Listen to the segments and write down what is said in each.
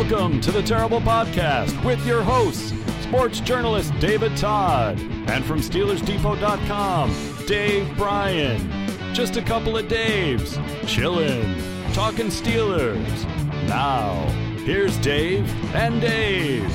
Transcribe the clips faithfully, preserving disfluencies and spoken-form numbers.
Welcome to the Terrible Podcast with your hosts, sports journalist David Todd, and from Steelers Depot dot com, Dave Bryan. Just a couple of Daves, chillin', talking Steelers. Now, here's Dave and Dave.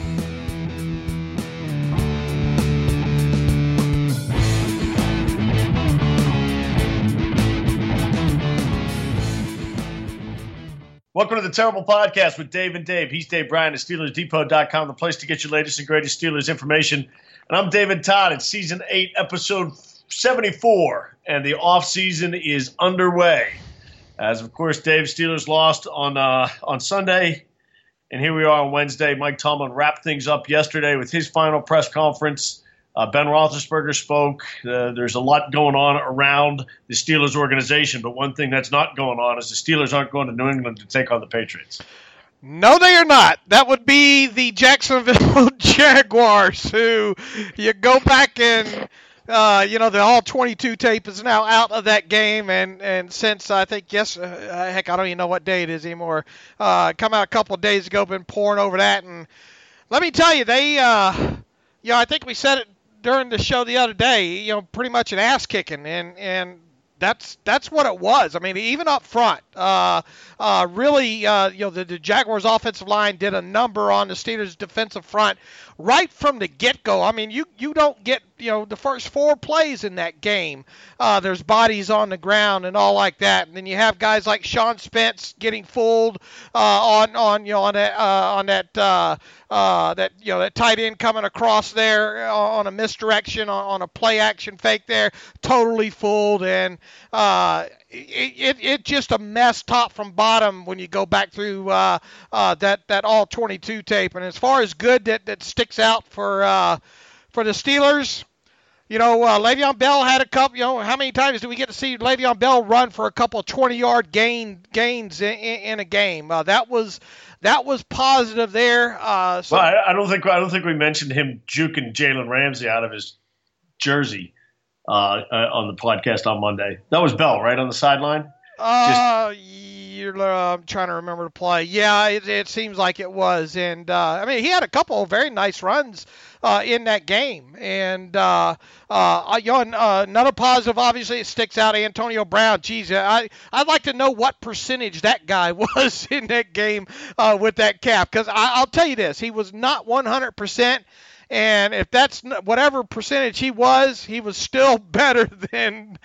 Welcome to the Terrible Podcast with Dave and Dave. He's Dave Bryan at Steelers Depot dot com, the place to get your latest and greatest Steelers information. And I'm David Todd. It's Season eight, Episode seventy-four, and the offseason is underway. As, of course, Dave, Steelers lost on uh, on Sunday, and here we are on Wednesday. Mike Tomlin wrapped things up yesterday with his final press conference. Uh, Ben Roethlisberger spoke. Uh, there's a lot going on around the Steelers organization, but one thing that's not going on is the Steelers aren't going to New England to take on the Patriots. No, they are not. That would be the Jacksonville Jaguars, who you go back and, uh, you know, the all twenty-two tape is now out of that game, and, and since I think, yes, uh, heck, I don't even know what day it is anymore, uh, come out a couple of days ago, been pouring over that, and let me tell you, they, uh, you know, I think we said it during the show the other day, you know, pretty much an ass kicking, and and that's that's what it was. I mean, even up front, uh, uh, really, uh, you know, the, the Jaguars' offensive line did a number on the Steelers' defensive front right from the get-go. I mean, you you don't get, you know, the first four plays in that game, uh, there's bodies on the ground and all like that, and then you have guys like Sean Spence getting fooled uh, on on you know on that uh, on that. Uh, Uh, that you know that tight end coming across there on a misdirection, on, on a play action fake there, totally fooled, and uh, it, it it just a mess top from bottom when you go back through uh, uh, that that all twenty-two tape. And as far as good that, that sticks out for uh, for the Steelers, you know, uh, Le'Veon Bell had a couple. You know, how many times do we get to see Le'Veon Bell run for a couple of twenty-yard gain gains in, in, in a game? Uh, that was. That was positive there. Uh, so well, I, I don't think I don't think we mentioned him juking Jalen Ramsey out of his jersey uh, uh, on the podcast on Monday. That was Bell, right, on the sideline? Uh, Just... you're, uh, I'm trying to remember the play. Yeah, it, it seems like it was. And, uh, I mean, he had a couple of very nice runs uh, in that game. And, uh, uh, you know, uh, another positive, obviously, it sticks out, Antonio Brown. Geez, I, I'd like to know what percentage that guy was in that game uh, with that cap. Because I'll tell you this, he was not one hundred percent. And if that's whatever percentage he was, he was still better than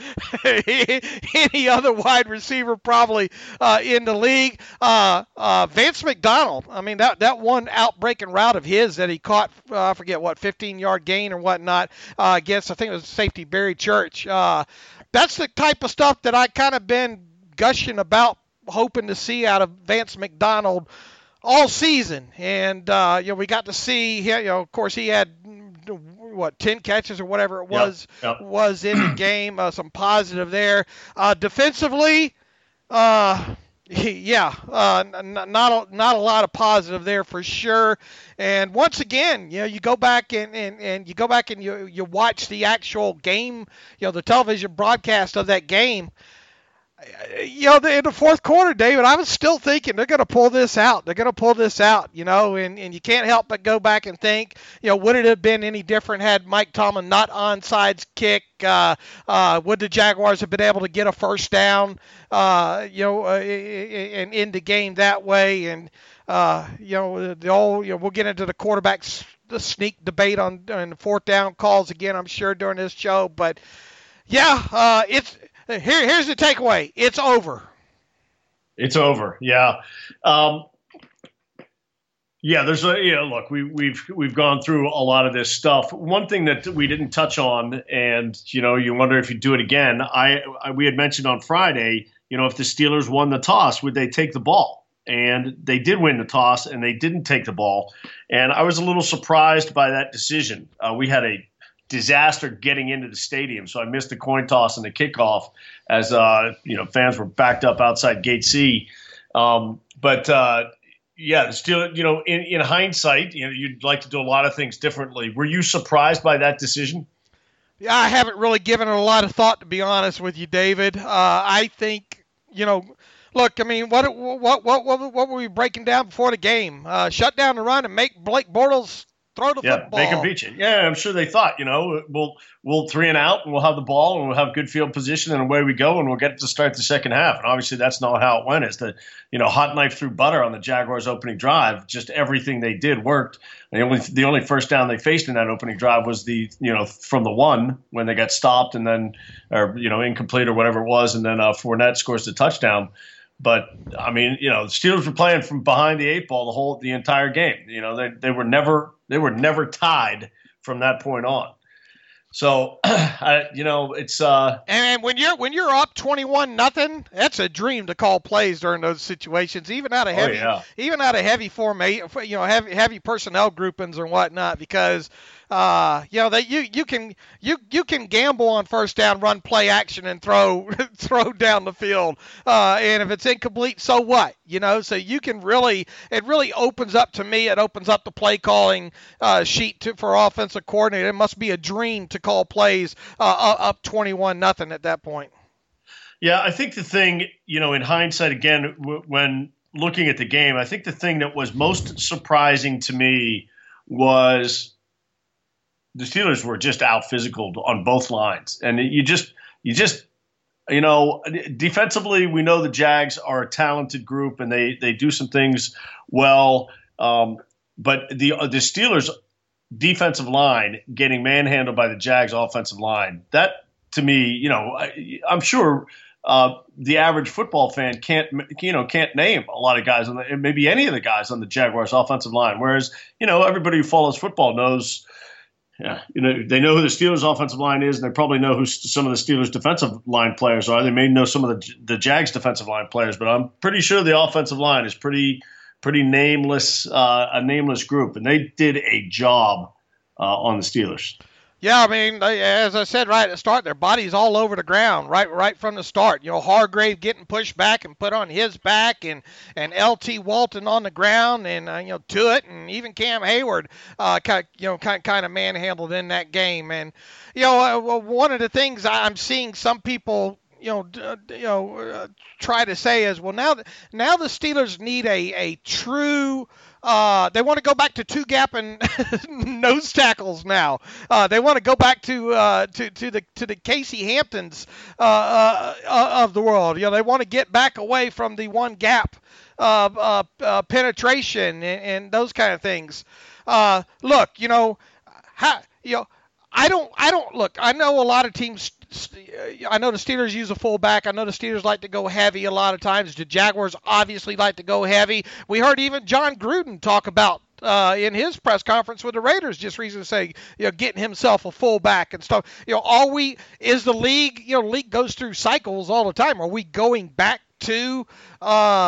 any other wide receiver probably uh, in the league. Uh, uh, Vance McDonald, I mean, that, that one outbreaking route of his that he caught, uh, I forget what, fifteen-yard gain or whatnot uh, against, I think it was safety Barry Church. Uh, that's the type of stuff that I kind of been gushing about, hoping to see out of Vance McDonald all season. And, uh, you know, we got to see, you know, of course he had, what, ten catches or whatever it was, yep, yep. was in the game, uh, some positive there. Uh, defensively, uh, yeah, uh, n- not, a, not a lot of positive there for sure. And once again, you know, you go back and, and, and you go back and you, you watch the actual game, you know, the television broadcast of that game. You know, in the fourth quarter, David, I was still thinking they're going to pull this out. They're going to pull this out, you know, and, and you can't help but go back and think, you know, would it have been any different had Mike Tomlin not onside kick? Uh, uh, would the Jaguars have been able to get a first down, uh, you know, uh, and end the game that way? And, uh, you know, the old, you know, we'll get into the quarterbacks, the sneak debate on, on the fourth down calls again, I'm sure, during this show. But, yeah, uh, it's – Here, here's the takeaway. It's over. It's over. Yeah. Um, yeah. There's a, you know, look, we, we've, we've gone through a lot of this stuff. One thing that we didn't touch on, and, you know, you wonder if you do it again. I, I, we had mentioned on Friday, you know, if the Steelers won the toss, would they take the ball? And they did win the toss and they didn't take the ball. And I was a little surprised by that decision. Uh, we had a disaster getting into the stadium, so I missed the coin toss and the kickoff as uh, you know, fans were backed up outside Gate C. Um, but uh, yeah, still, you know, in, in hindsight, you know, you'd like to do a lot of things differently. Were you surprised by that decision? Yeah, I haven't really given it a lot of thought, to be honest with you, David. Uh, I think, you know, Look, I mean, what what what what, what were we breaking down before the game? Uh, shut down the run and make Blake Bortles throw the yeah, football. They can beat you. Yeah, I'm sure they thought, you know, we'll we'll three and out and we'll have the ball and we'll have good field position and away we go and we'll get to start the second half. And obviously that's not how it went. It's the, you know, hot knife through butter on the Jaguars opening drive. Just everything they did worked. The only the only first down they faced in that opening drive was the, you know, from the one when they got stopped and then, or, you know, incomplete or whatever it was. And then uh, Fournette scores the touchdown. But I mean, you know, the Steelers were playing from behind the eight ball the whole the entire game. You know, they they were never they were never tied from that point on. So, I, you know, it's uh, and when you're when you're up twenty-one nothing, that's a dream to call plays during those situations, even out of heavy, oh, yeah. even out of heavy formation, you know, heavy heavy personnel groupings and whatnot, because. Uh, you know that you, you can you you can gamble on first down, run play action, and throw throw down the field. Uh, and if it's incomplete, so what? You know, so you can really it really opens up to me. It opens up the play calling uh, sheet to, for offensive coordinator. It must be a dream to call plays uh, up twenty-one nothing at that point. Yeah, I think the thing, you know, in hindsight, again, w- when looking at the game, I think the thing that was most surprising to me was. The Steelers were just out physical on both lines. And you just, you just, you know, defensively, we know the Jags are a talented group and they, they do some things well. Um, but the, the Steelers defensive line getting manhandled by the Jags offensive line, that to me, you know, I, I'm sure uh, the average football fan can't, you know, can't name a lot of guys on the, maybe any of the guys on the Jaguars offensive line. Whereas, you know, everybody who follows football knows, Yeah, you know, they know who the Steelers' offensive line is, and they probably know who some of the Steelers' defensive line players are. They may know some of the the Jags' defensive line players, but I'm pretty sure the offensive line is pretty pretty nameless, uh, a nameless group, and they did a job uh, on the Steelers. Yeah, I mean, as I said right at the start, their body's all over the ground right right from the start. You know, Hargrave getting pushed back and put on his back, and, and L T Walton on the ground, and, uh, you know, Tuitt and even Cam Hayward, uh, kind, you know, kind, kind of manhandled in that game. And, you know, uh, one of the things I'm seeing some people, you know, uh, you know, uh, try to say is, well, now, now the Steelers need a, a true Uh, they want to go back to two gap and nose tackles now. Uh, they want to go back to uh, to to the to the Casey Hamptons uh, uh, uh, of the world. You know, they want to get back away from the one gap uh, uh, uh, penetration and, and those kind of things. Uh, look, you know, how, you know, I don't I don't look. I know a lot of teams. I know the Steelers use a fullback. I know the Steelers like to go heavy a lot of times. The Jaguars obviously like to go heavy. We heard even John Gruden talk about uh, in his press conference with the Raiders just recently saying, you know, getting himself a fullback and stuff. You know, are we, is the league, you know, the league goes through cycles all the time. Are we going back to, uh,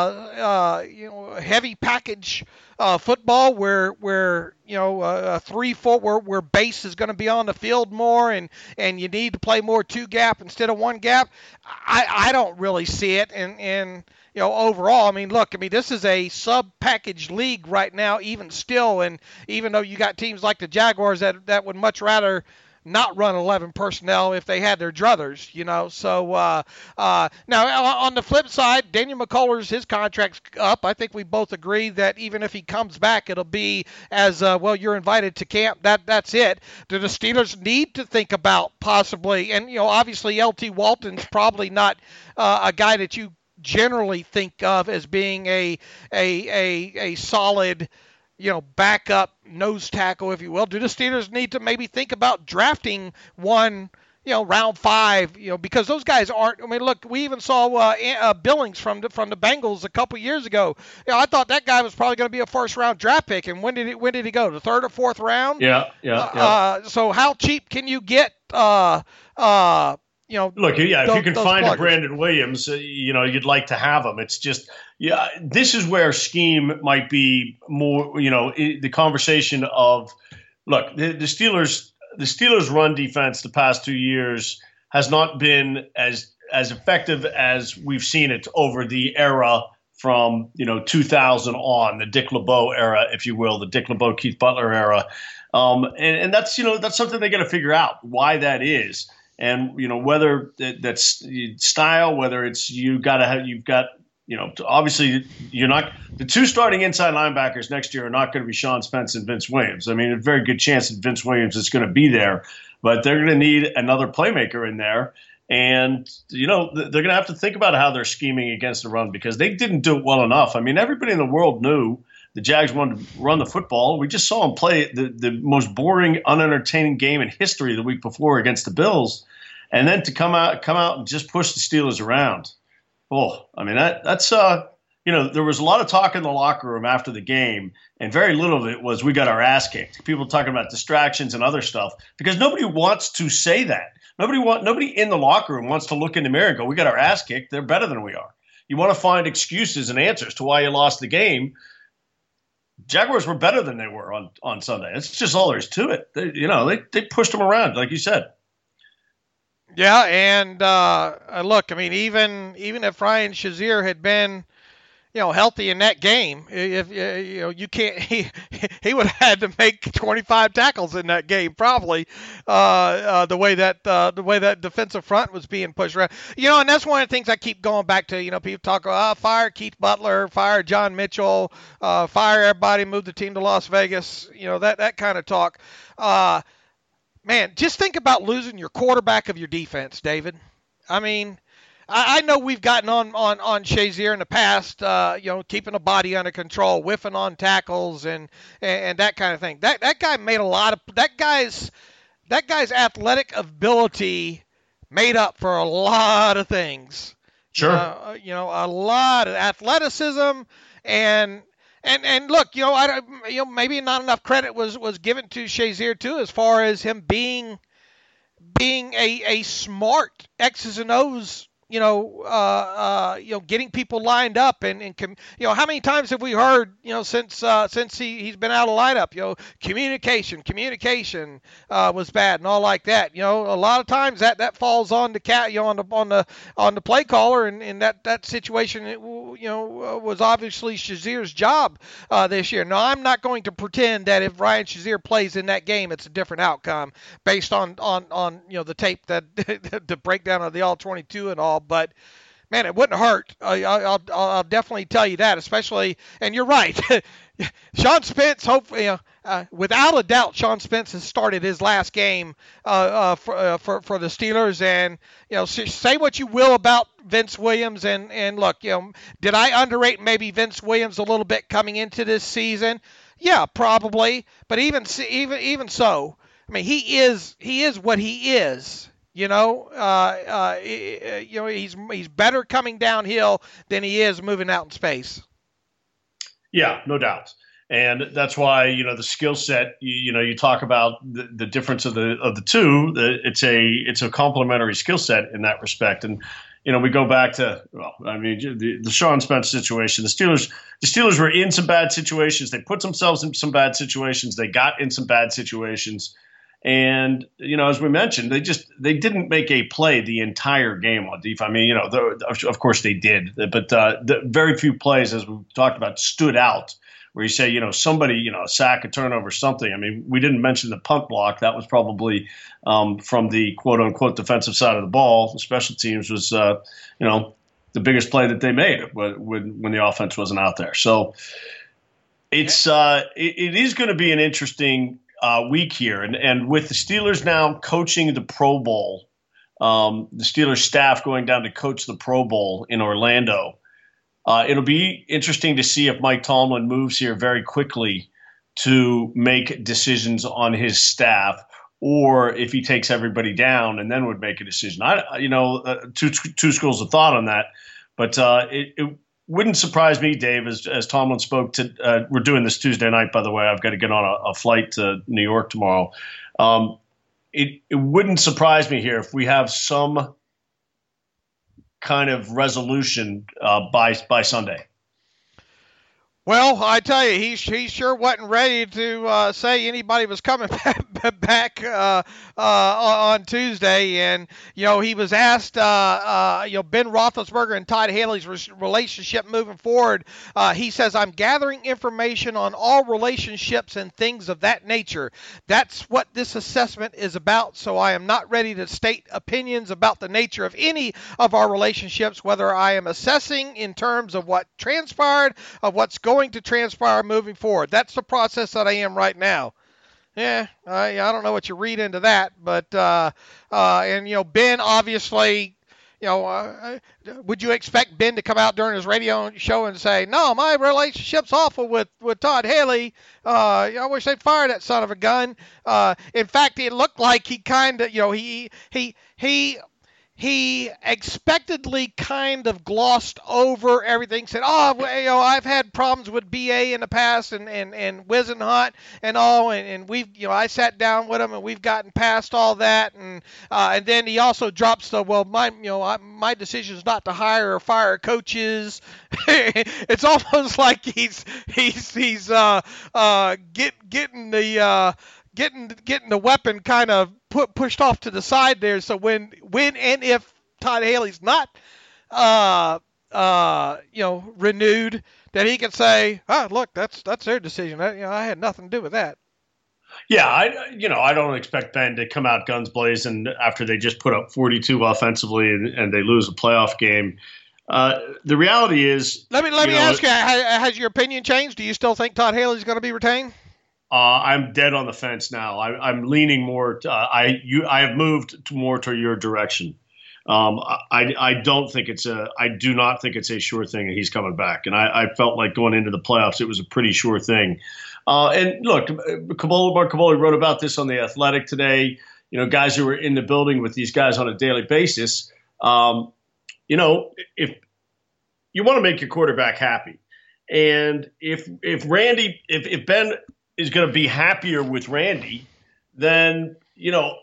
uh, you know, heavy package uh, football where, where, you know, a three, four, where, where base is going to be on the field more and, and you need to play more two gap instead of one gap? I, I don't really see it. And, and, you know, overall, I mean, look, I mean, this is a sub-package league right now, even still. And even though you got teams like the Jaguars that, that would much rather not run eleven personnel if they had their druthers, you know. So uh, uh, now on the flip side, Daniel McCullers, his contract's up. I think we both agree that even if he comes back, it'll be as uh, well. You're invited to camp. That that's it. Do the Steelers need to think about possibly? And you know, obviously, L T Walton's probably not uh, a guy that you generally think of as being a a a, a solid, you know, backup nose tackle, if you will. Do the Steelers need to maybe think about drafting one, you know, round five, you know, because those guys aren't, I mean, look, we even saw uh, uh, Billings from the, from the Bengals a couple years ago. You know, I thought that guy was probably going to be a first round draft pick. And when did he, when did he go? The third or fourth round? Yeah. Yeah. yeah. Uh, so how cheap can you get, uh, uh, you know, look, yeah, those, if you can find pluggers. a Brandon Williams, uh, you know, you'd like to have him. It's just, yeah, this is where scheme might be more, you know, the conversation of, look, the, the Steelers, the Steelers run defense the past two years has not been as, as effective as we've seen it over the era from, you know, two thousand on, the Dick LeBeau era, if you will, the Dick LeBeau, Keith Butler era. Um, and, and that's, you know, that's something they got to figure out why that is. And, you know, whether that's style, whether it's you got to have, you've got, you know, obviously you're not the two starting inside linebackers next year are not going to be Sean Spence and Vince Williams. I mean, a very good chance that Vince Williams is going to be there, but they're going to need another playmaker in there. And, you know, they're going to have to think about how they're scheming against the run because they didn't do it well enough. I mean, everybody in the world knew the Jags wanted to run the football. We just saw them play the, the most boring, unentertaining game in history the week before against the Bills. And then to come out come out and just push the Steelers around. Oh, I mean, that that's, uh, you know, there was a lot of talk in the locker room after the game, and very little of it was we got our ass kicked. People talking about distractions and other stuff because nobody wants to say that. Nobody want nobody in the locker room wants to look in the mirror and go, we got our ass kicked. They're better than we are. You want to find excuses and answers to why you lost the game. Jaguars were better than they were on, on Sunday. It's just all there is to it. They, you know, they, they pushed them around, like you said. Yeah, and uh, look, I mean, even even if Ryan Shazier had been, you know, healthy in that game, if you know, you can't, he he would have had to make twenty-five tackles in that game, probably, uh, uh, the way that uh, the way that defensive front was being pushed around. You know, and that's one of the things I keep going back to. You know, people talk about oh, fire Keith Butler, fire John Mitchell, uh, fire everybody, move the team to Las Vegas. You know, that that kind of talk. Uh, man, just think about losing your quarterback of your defense, David. I mean. I know we've gotten on, on, on Shazier in the past, uh, you know, keeping the body under control, whiffing on tackles and, and, and that kind of thing. That that guy made a lot of that guy's that guy's athletic ability made up for a lot of things. Sure. Uh, you know, a lot of athleticism and and and look, you know, I you know maybe not enough credit was, was given to Shazier too as far as him being being a, a smart X's and O's. You know, uh, uh, you know, getting people lined up and, and com- you know, how many times have we heard, you know, since uh, since he, he's been out of lineup, you know, communication, communication uh, was bad and all like that. You know, a lot of times that, that falls on the cat, you know, on the on the on the play caller, and in that that situation, it, you know, was obviously Shazier's job uh, this year. Now, I'm not going to pretend that if Ryan Shazier plays in that game, it's a different outcome based on on, on you know the tape that the breakdown of the all twenty-two and all. But man, it wouldn't hurt. I, I'll, I'll definitely tell you that. Especially, and you're right, Sean Spence. Hopefully, you know, uh, without a doubt, Sean Spence has started his last game uh, uh, for, uh, for for the Steelers. And you know, say what you will about Vince Williams, and and look, you know, did I underrate maybe Vince Williams a little bit coming into this season? Yeah, probably. But even even even so, I mean, he is he is what he is. You know, uh, uh, you know, he's he's better coming downhill than he is moving out in space. Yeah, no doubt, and that's why you know the skill set. You, you know, you talk about the, the difference of the of the two. The, it's a it's a complementary skill set in that respect, and you know we go back to well, I mean the, the Sean Spence situation. The Steelers the Steelers were in some bad situations. They put themselves in some bad situations. They got in some bad situations. And, you know, as we mentioned, they just they didn't make a play the entire game on defense. I mean, you know, the, of course they did. But uh, the very few plays, as we talked about, stood out where you say, you know, somebody, you know, a sack, a turnover, something. I mean, we didn't mention the punt block. That was probably um, from the quote unquote defensive side of the ball. The special teams was, uh, you know, the biggest play that they made when, when the offense wasn't out there. So it's uh, it, it is going to be an interesting Uh, week here, and and with the Steelers now coaching the Pro Bowl, um, the Steelers staff going down to coach the Pro Bowl in Orlando, uh, it'll be interesting to see if Mike Tomlin moves here very quickly to make decisions on his staff, or if he takes everybody down and then would make a decision. I, you know, uh, two two schools of thought on that, but uh, it. it wouldn't surprise me, Dave, as, as Tomlin spoke to uh, – we're doing this Tuesday night, by the way. I've got to get on a, a flight to New York tomorrow. Um, it, it wouldn't surprise me here if we have some kind of resolution uh, by by Sunday. Well, I tell you, he he sure wasn't ready to uh, say anybody was coming back uh, uh, on Tuesday, and you know he was asked, uh, uh, you know, Ben Roethlisberger and Todd Haley's re- relationship moving forward. Uh, he says, "I'm gathering information on all relationships and things of that nature. That's what this assessment is about. So I am not ready to state opinions about the nature of any of our relationships, whether I am assessing in terms of what transpired, of what's going going to transpire moving forward. That's the process that I am right now." Yeah, I, I don't know what you read into that, but uh, uh, and you know Ben obviously, you know, uh, would you expect Ben to come out during his radio show and say, "No, my relationship's awful with with Todd Haley. Uh, I wish they'd fire that son of a gun." Uh, in fact, it looked like he kind of, you know, he he he. He expectedly kind of glossed over everything, said, "Oh, well, you know, I've had problems with B A in the past and, and, and Wisenhunt and all, and, and we've, you know, I sat down with him and we've gotten past all that." And uh, and then he also drops the, "Well, my, you know, I, my decision is not to hire or fire coaches." It's almost like he's he's he's uh uh get getting the uh getting getting the weapon kind of put pushed off to the side there, so when when and if Todd Haley's not uh uh you know renewed, that he can say, "Oh, look, that's that's their decision. I, you know, I had nothing to do with that." Yeah, I you know I don't expect Ben to come out guns blazing after they just put up forty-two offensively and, and they lose a playoff game. Uh, the reality is, let me let me know, ask you: has your opinion changed? Do you still think Todd Haley's going to be retained? Uh, I'm dead on the fence now. I, I'm leaning more. To, uh, I you I have moved to more to your direction. Um, I I don't think it's a. I do not think it's a sure thing that he's coming back. And I, I felt like going into the playoffs, it was a pretty sure thing. Uh, and look, Caboli, Mark Caboli wrote about this on The Athletic today. You know, guys who were in the building with these guys on a daily basis. Um, you know, if you want to make your quarterback happy, and if if Randy, if if Ben is going to be happier with Randy, then, you know,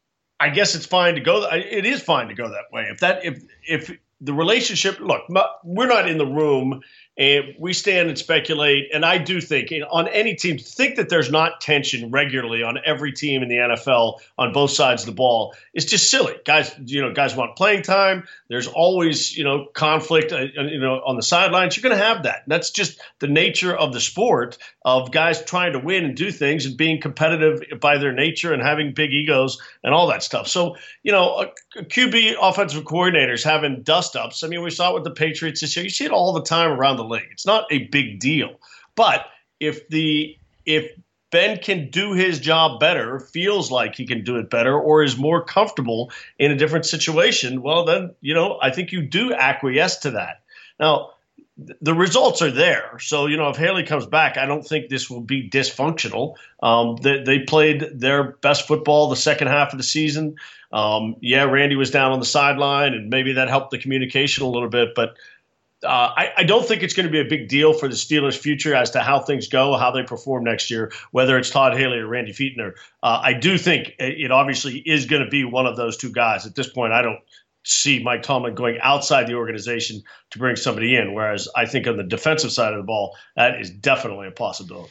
I guess it's fine to go. It is fine to go that way. If that, if, if the relationship, look, we're not in the room and we stand and speculate. And I do think on any team, think that there's not tension regularly on every team in the N F L on both sides of the ball. It's just silly. Guys, you know, guys want playing time. There's always, you know, conflict, uh, you know, on the sidelines. You're going to have that. And that's just the nature of the sport, of guys trying to win and do things and being competitive by their nature and having big egos and all that stuff. So, you know, a, a Q B offensive coordinators having dust-ups. I mean, we saw it with the Patriots this year. You see it all the time around the league. It's not a big deal. But if the if Ben can do his job better, feels like he can do it better, or is more comfortable in a different situation, well, then, you know, I think you do acquiesce to that. Now, the results are there. So, you know, if Haley comes back, I don't think this will be dysfunctional. Um, they, they played their best football the second half of the season. Um, yeah, Randy was down on the sideline, and maybe that helped the communication a little bit. But uh, I, I don't think it's going to be a big deal for the Steelers' future as to how things go, how they perform next year, whether it's Todd Haley or Randy Fichtner. Uh, I do think it obviously is going to be one of those two guys. At this point, I don't see Mike Tomlin going outside the organization to bring somebody in, whereas I think on the defensive side of the ball, that is definitely a possibility.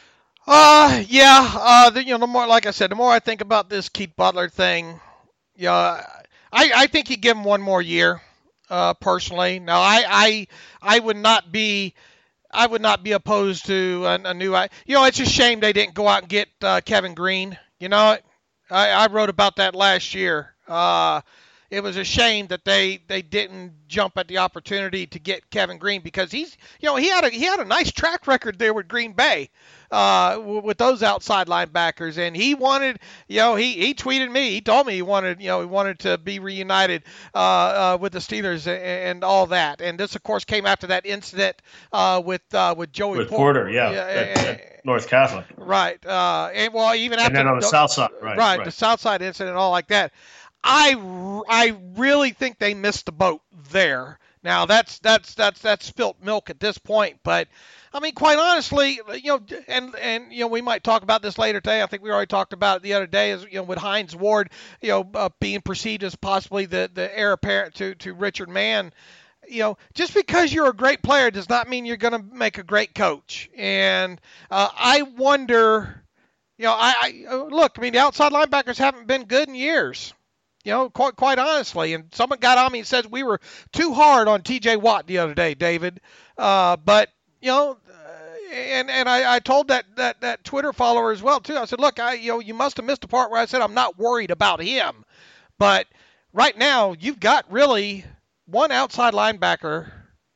Uh, yeah. Uh, the, you know, the more, like I said, the more I think about this Keith Butler thing, yeah, I, I think you give him one more year. Uh, personally, now I, I, I would not be, I would not be opposed to a, a new. You know, it's a shame they didn't go out and get uh, Kevin Green. You know, I, I wrote about that last year. Uh, it was a shame that they, they didn't jump at the opportunity to get Kevin Green, because he's, you know, he had a he had a nice track record there with Green Bay, uh, with those outside linebackers, and he wanted, you know, he, he tweeted me, he told me he wanted, you know, he wanted to be reunited uh, uh, with the Steelers and, and all that, and this of course came after that incident uh, with uh, with Joey with Porter, Porter yeah, yeah at, and, at North Catholic, right, uh, and well even after and then on the, the South Side, right, right, right, the South Side incident and all like that. I, I really think they missed the boat there. Now that's that's that's that's spilt milk at this point, but I mean, quite honestly, you know, and and you know, we might talk about this later today. I think we already talked about it the other day, as you know, with Hines Ward, you know, uh, being perceived as possibly the the heir apparent to to Richard Mann. you know, just because you're a great player does not mean you're going to make a great coach. And uh, I wonder, you know, I, I look, I mean, the outside linebackers haven't been good in years, you know, quite quite honestly. And someone got on me and said we were too hard on T J Watt the other day, David. Uh, but, you know, and and I, I told that, that, that Twitter follower as well, too. I said, look, I you know, you must have missed the part where I said I'm not worried about him. But right now, you've got really one outside linebacker,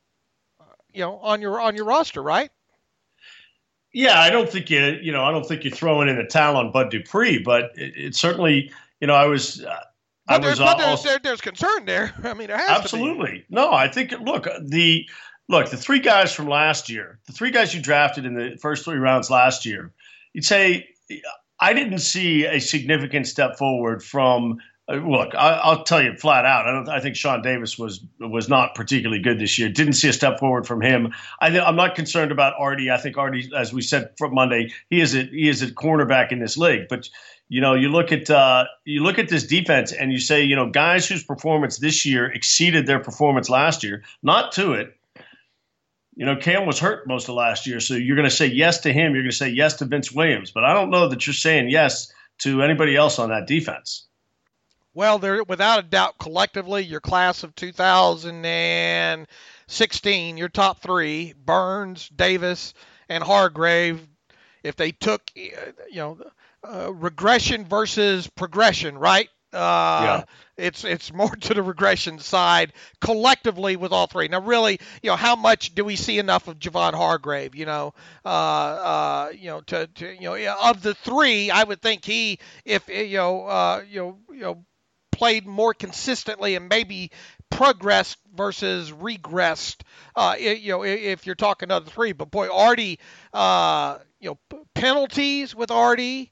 you know, on your on your roster, right? Yeah, I don't think you you know I don't think you're throwing in the towel on Bud Dupree, but it, it certainly you know I was uh, I but was there's, but there's, also, there, there's concern there. I mean, there has absolutely to be. No, I think look the look the three guys from last year, the three guys you drafted in the first three rounds last year, you'd say I didn't see a significant step forward from. Look, I, I'll tell you flat out. I don't. I think Sean Davis was was not particularly good this year. Didn't see a step forward from him. I, I'm not concerned about Artie. I think Artie, as we said from Monday, he is a he is a cornerback in this league. But you know, you look at uh, you look at this defense, and you say, you know, guys whose performance this year exceeded their performance last year. Not to it. You know, Cam was hurt most of last year, so you're going to say yes to him. You're going to say yes to Vince Williams, but I don't know that you're saying yes to anybody else on that defense. Well, they're without a doubt collectively your class of two thousand sixteen, your top three, Burns, Davis, and Hargrave. If they took, you know, uh, regression versus progression, right? Uh, yeah. It's it's more to the regression side collectively with all three. Now, really, you know, how much do we see enough of Javon Hargrave? You know, uh, uh, you know, to, to you know, of the three, I would think he, if you know, uh, you know, you know. played more consistently and maybe progressed versus regressed, uh, you know, if you're talking other three. But boy, Artie, uh, you know, penalties with Artie,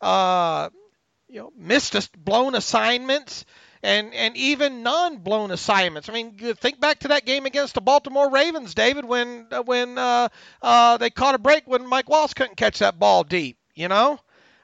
uh, you know, missed a, blown assignments, and and even non-blown assignments. I mean, think back to that game against the Baltimore Ravens, David, when when uh, uh, they caught a break when Mike Wallace couldn't catch that ball deep. You know.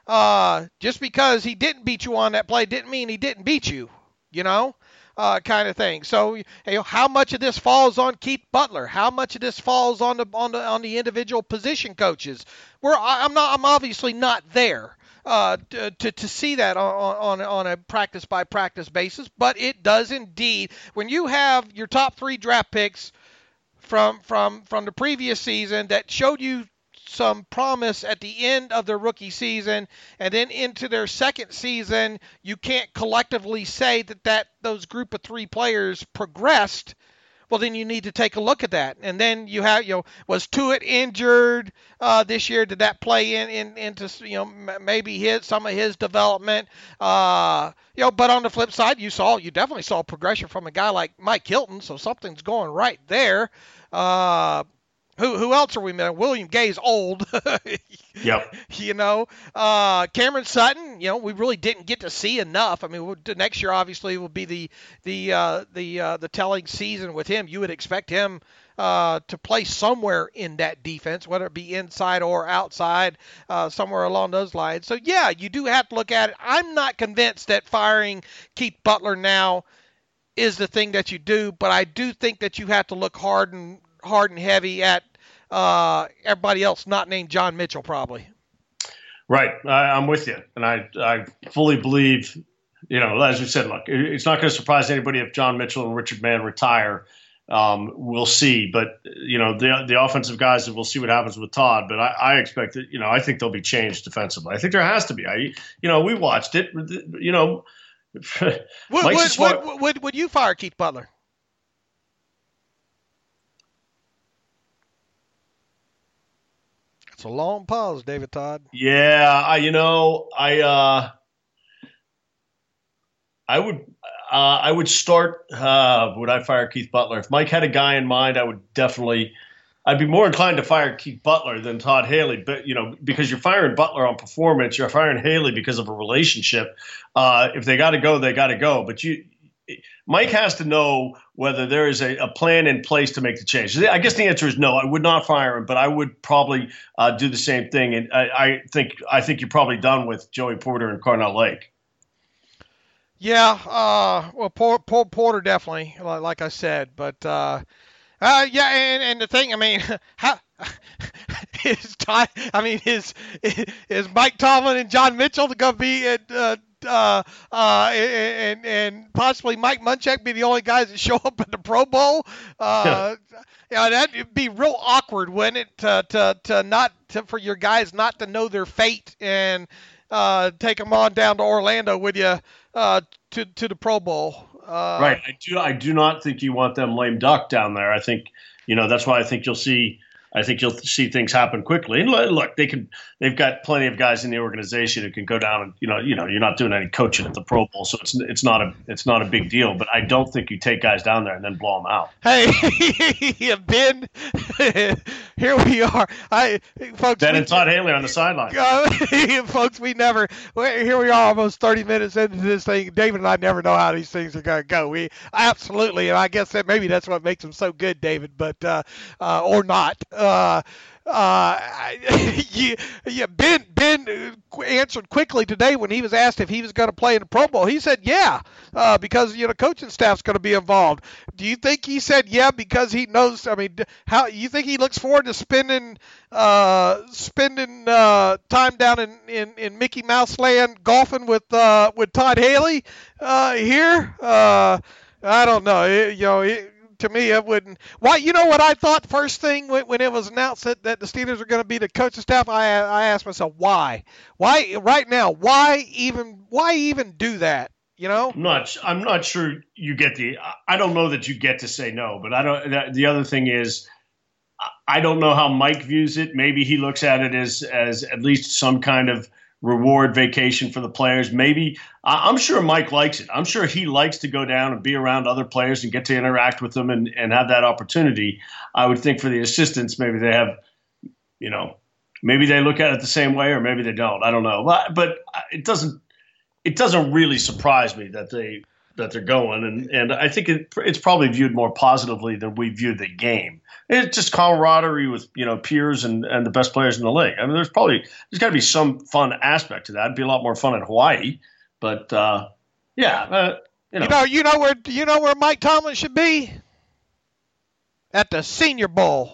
Uh, just because he didn't beat you on that play didn't mean he didn't beat you, you know, uh, kind of thing. So, you know, how much of this falls on Keith Butler? How much of this falls on the on the on the individual position coaches? Where I'm not, I'm obviously not there uh, to, to to see that on on on a practice by practice basis, but it does indeed. When you have your top three draft picks from from from the previous season that showed you some promise at the end of their rookie season and then into their second season, you can't collectively say that, that those group of three players progressed. Well, then you need to take a look at that. And then you have, you know, was Tuitt injured uh, this year? Did that play in, in into, you know, maybe his, some of his development? Uh, you know, but on the flip side, you saw, you definitely saw progression from a guy like Mike Hilton. So something's going right there. Uh, Who who else are we missing? William Gay's old. Yep. You know, uh, Cameron Sutton. You know, we really didn't get to see enough. I mean, we'll, next year obviously will be the the uh, the uh, the telling season with him. You would expect him uh, to play somewhere in that defense, whether it be inside or outside, uh, somewhere along those lines. So yeah, you do have to look at it. I'm not convinced that firing Keith Butler now is the thing that you do, but I do think that you have to look hard and hard and heavy at uh, everybody else not named John Mitchell, probably. Right. I, I'm with you. And I, I fully believe, you know, as you said, look, it's not going to surprise anybody if John Mitchell and Richard Mann retire. Um, we'll see. But, you know, the the offensive guys, we'll see what happens with Todd. But I, I expect that, you know, I think they'll be changed defensively. I think there has to be. I, you know, we watched it, you know. would, would, would, would, would you fire Keith Butler? It's a long pause, David Todd. Yeah, I, you know, I, uh, I would, uh, I would start. Uh, would I fire Keith Butler? If Mike had a guy in mind, I would definitely. I'd be more inclined to fire Keith Butler than Todd Haley, but you know, because you're firing Butler on performance, you're firing Haley because of a relationship. Uh, if they got to go, they got to go. But you. Mike has to know whether there is a, a plan in place to make the change. I guess the answer is no. I would not fire him, but I would probably uh, do the same thing. And I, I think I think you're probably done with Joey Porter and Carnell Lake. Yeah, uh, well, Por- Por- Porter definitely, li- like I said, but uh, uh, yeah, and, and the thing, I mean, how is Ty, I mean, is is Mike Tomlin and John Mitchell going to be at, uh, uh, uh, and and possibly Mike Munchak be the only guys that show up at the Pro Bowl? Uh, yeah, that'd be real awkward, wouldn't it? To to, to not to, for your guys not to know their fate and uh, take them on down to Orlando with you uh, to to the Pro Bowl. Uh, Right. I do. I do not think you want them lame duck down there. I think, you know, that's why I think you'll see. I think you'll see things happen quickly. And look, they can. They've got plenty of guys in the organization who can go down and, you know, you know, you're not doing any coaching at the Pro Bowl, so it's it's not a it's not a big deal. But I don't think you take guys down there and then blow them out. Hey, Ben, here we are. I folks. Ben we, and Todd Haley on the sideline. Uh, folks, we never. Here we are, almost thirty minutes into this thing. David and I never know how these things are going to go. We absolutely, and I guess that maybe that's what makes them so good, David. But uh, uh, or not. Uh, uh, yeah, yeah, Ben Ben answered quickly today when he was asked if he was going to play in the Pro Bowl. He said, "Yeah," uh, because you know coaching staff's going to be involved. Do you think he said yeah because he knows? I mean, how you think he looks forward to spending uh, spending uh, time down in, in, in Mickey Mouse Land golfing with uh, with Todd Haley uh, here? Uh, I don't know. It, you know. It, To me, it wouldn't. Why? You know what I thought first thing when, when it was announced that, that the Steelers are going to be the coaching staff. I I asked myself why. Why right now? Why even? Why even do that? You know. I'm not. I'm not sure you get the. I don't know that you get to say no, but I don't. The other thing is, I don't know how Mike views it. Maybe he looks at it as as at least some kind of reward vacation for the players. Maybe I'm sure Mike likes it. I'm sure he likes to go down and be around other players and get to interact with them and, and have that opportunity. I would think for the assistants, maybe they have, you know, maybe they look at it the same way or maybe they don't. I don't know. But, but it doesn't it doesn't really surprise me that they that they're going. And, and I think it, it's probably viewed more positively than we viewed the game. It's just camaraderie with, you know, peers and, and the best players in the league. I mean, there's probably there's got to be some fun aspect to that. It'd be a lot more fun in Hawaii, but uh, yeah, uh, you know. You know, you know where you know where Mike Tomlin should be? At the Senior Bowl.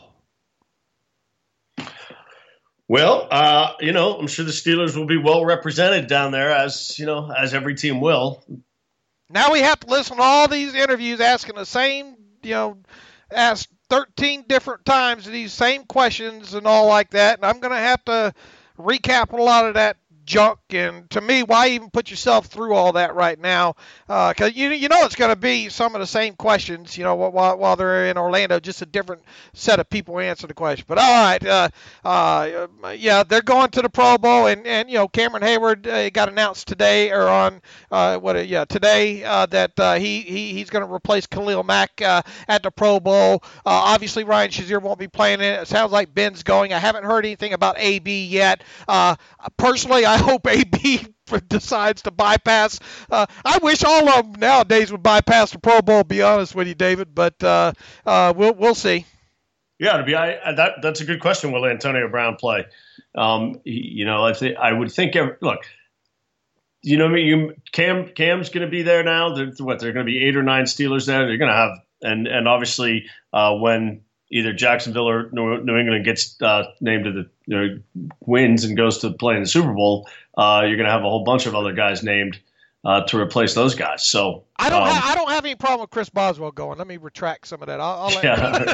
Well, uh, you know, I'm sure the Steelers will be well represented down there, as you know, as every team will. Now we have to listen to all these interviews asking the same, you know, ask thirteen different times these same questions and all like that, and I'm going to have to recap a lot of that junk. And to me, why even put yourself through all that right now? Because uh, you you know it's going to be some of the same questions, you know, while while they're in Orlando, just a different set of people answer the question. But all right, uh, uh, yeah, they're going to the Pro Bowl, and, and you know Cameron Hayward uh, got announced today or on uh, what yeah today uh, that uh, he he he's going to replace Khalil Mack uh, at the Pro Bowl. Uh, obviously, Ryan Shazier won't be playing in it. It sounds like Ben's going. I haven't heard anything about A B yet. Uh, personally, I hope A B decides to bypass. Uh, I wish all of them nowadays would bypass the Pro Bowl. To be honest with you, David, but uh, uh, we'll we'll see. Yeah, to be I, that that's a good question. Will Antonio Brown play? Um, you know, I think I would think. Look, you know, you Cam Cam's going to be there now. They're, what they're going to be eight or nine Steelers there. They're going to have and and obviously uh, when either Jacksonville or New England gets uh, named to the you know, wins and goes to play in the Super Bowl, uh, you're going to have a whole bunch of other guys named uh, to replace those guys. So I don't, um, ha- I don't have any problem with Chris Boswell going. Let me retract some of that. I'll, I'll let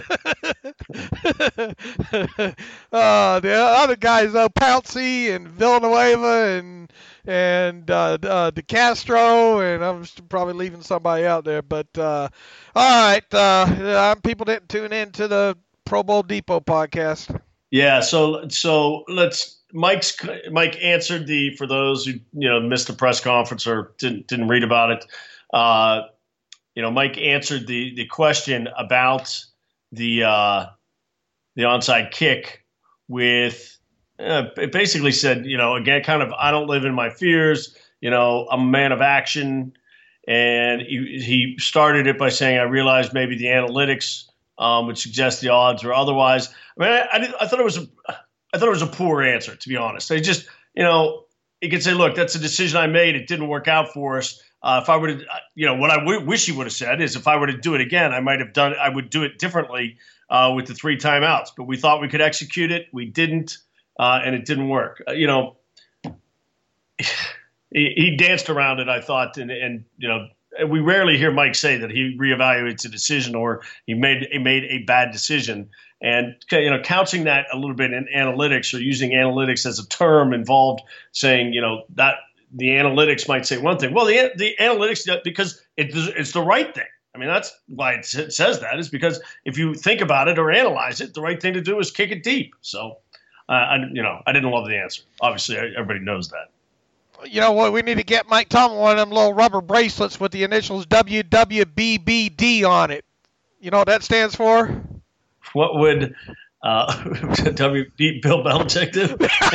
yeah. uh, the other guys, though, Pouncey and Villanueva and and uh, uh, DeCastro, and I'm probably leaving somebody out there. But uh, all right, uh, people didn't tune in to the Pro Bowl Depot podcast. Yeah, so so let's. Mike's Mike answered the for those who you know missed the press conference or didn't didn't read about it. Uh, you know, Mike answered the the question about the uh, the onside kick with uh, it basically said, you know, again, kind of I don't live in my fears. You know, I'm a man of action, and he, he started it by saying, I realized maybe the analytics um, would suggest the odds or otherwise. I mean, I, I, I thought it was a I thought it was a poor answer, to be honest. I just, you know, you could say, look, that's a decision I made. It didn't work out for us. Uh, if I were to, you know, what I w- wish he would have said is if I were to do it again, I might have done, I would do it differently uh, with the three timeouts. But we thought we could execute it. We didn't, uh, and it didn't work. Uh, you know, he, he danced around it, I thought, and, and, you know, we rarely hear Mike say that he reevaluates a decision or he made he made a bad decision. And, you know, couching that a little bit in analytics or using analytics as a term involved saying, you know, that the analytics might say one thing. Well, the the analytics, because it, it's the right thing. I mean, that's why it says that, is because if you think about it or analyze it, the right thing to do is kick it deep. So, uh, I, you know, I didn't love the answer. Obviously, everybody knows that. You know what? We need to get Mike Tomlin one of them little rubber bracelets with the initials W W B B D on it. You know what that stands for? What would uh, W beat Bill Belichick do?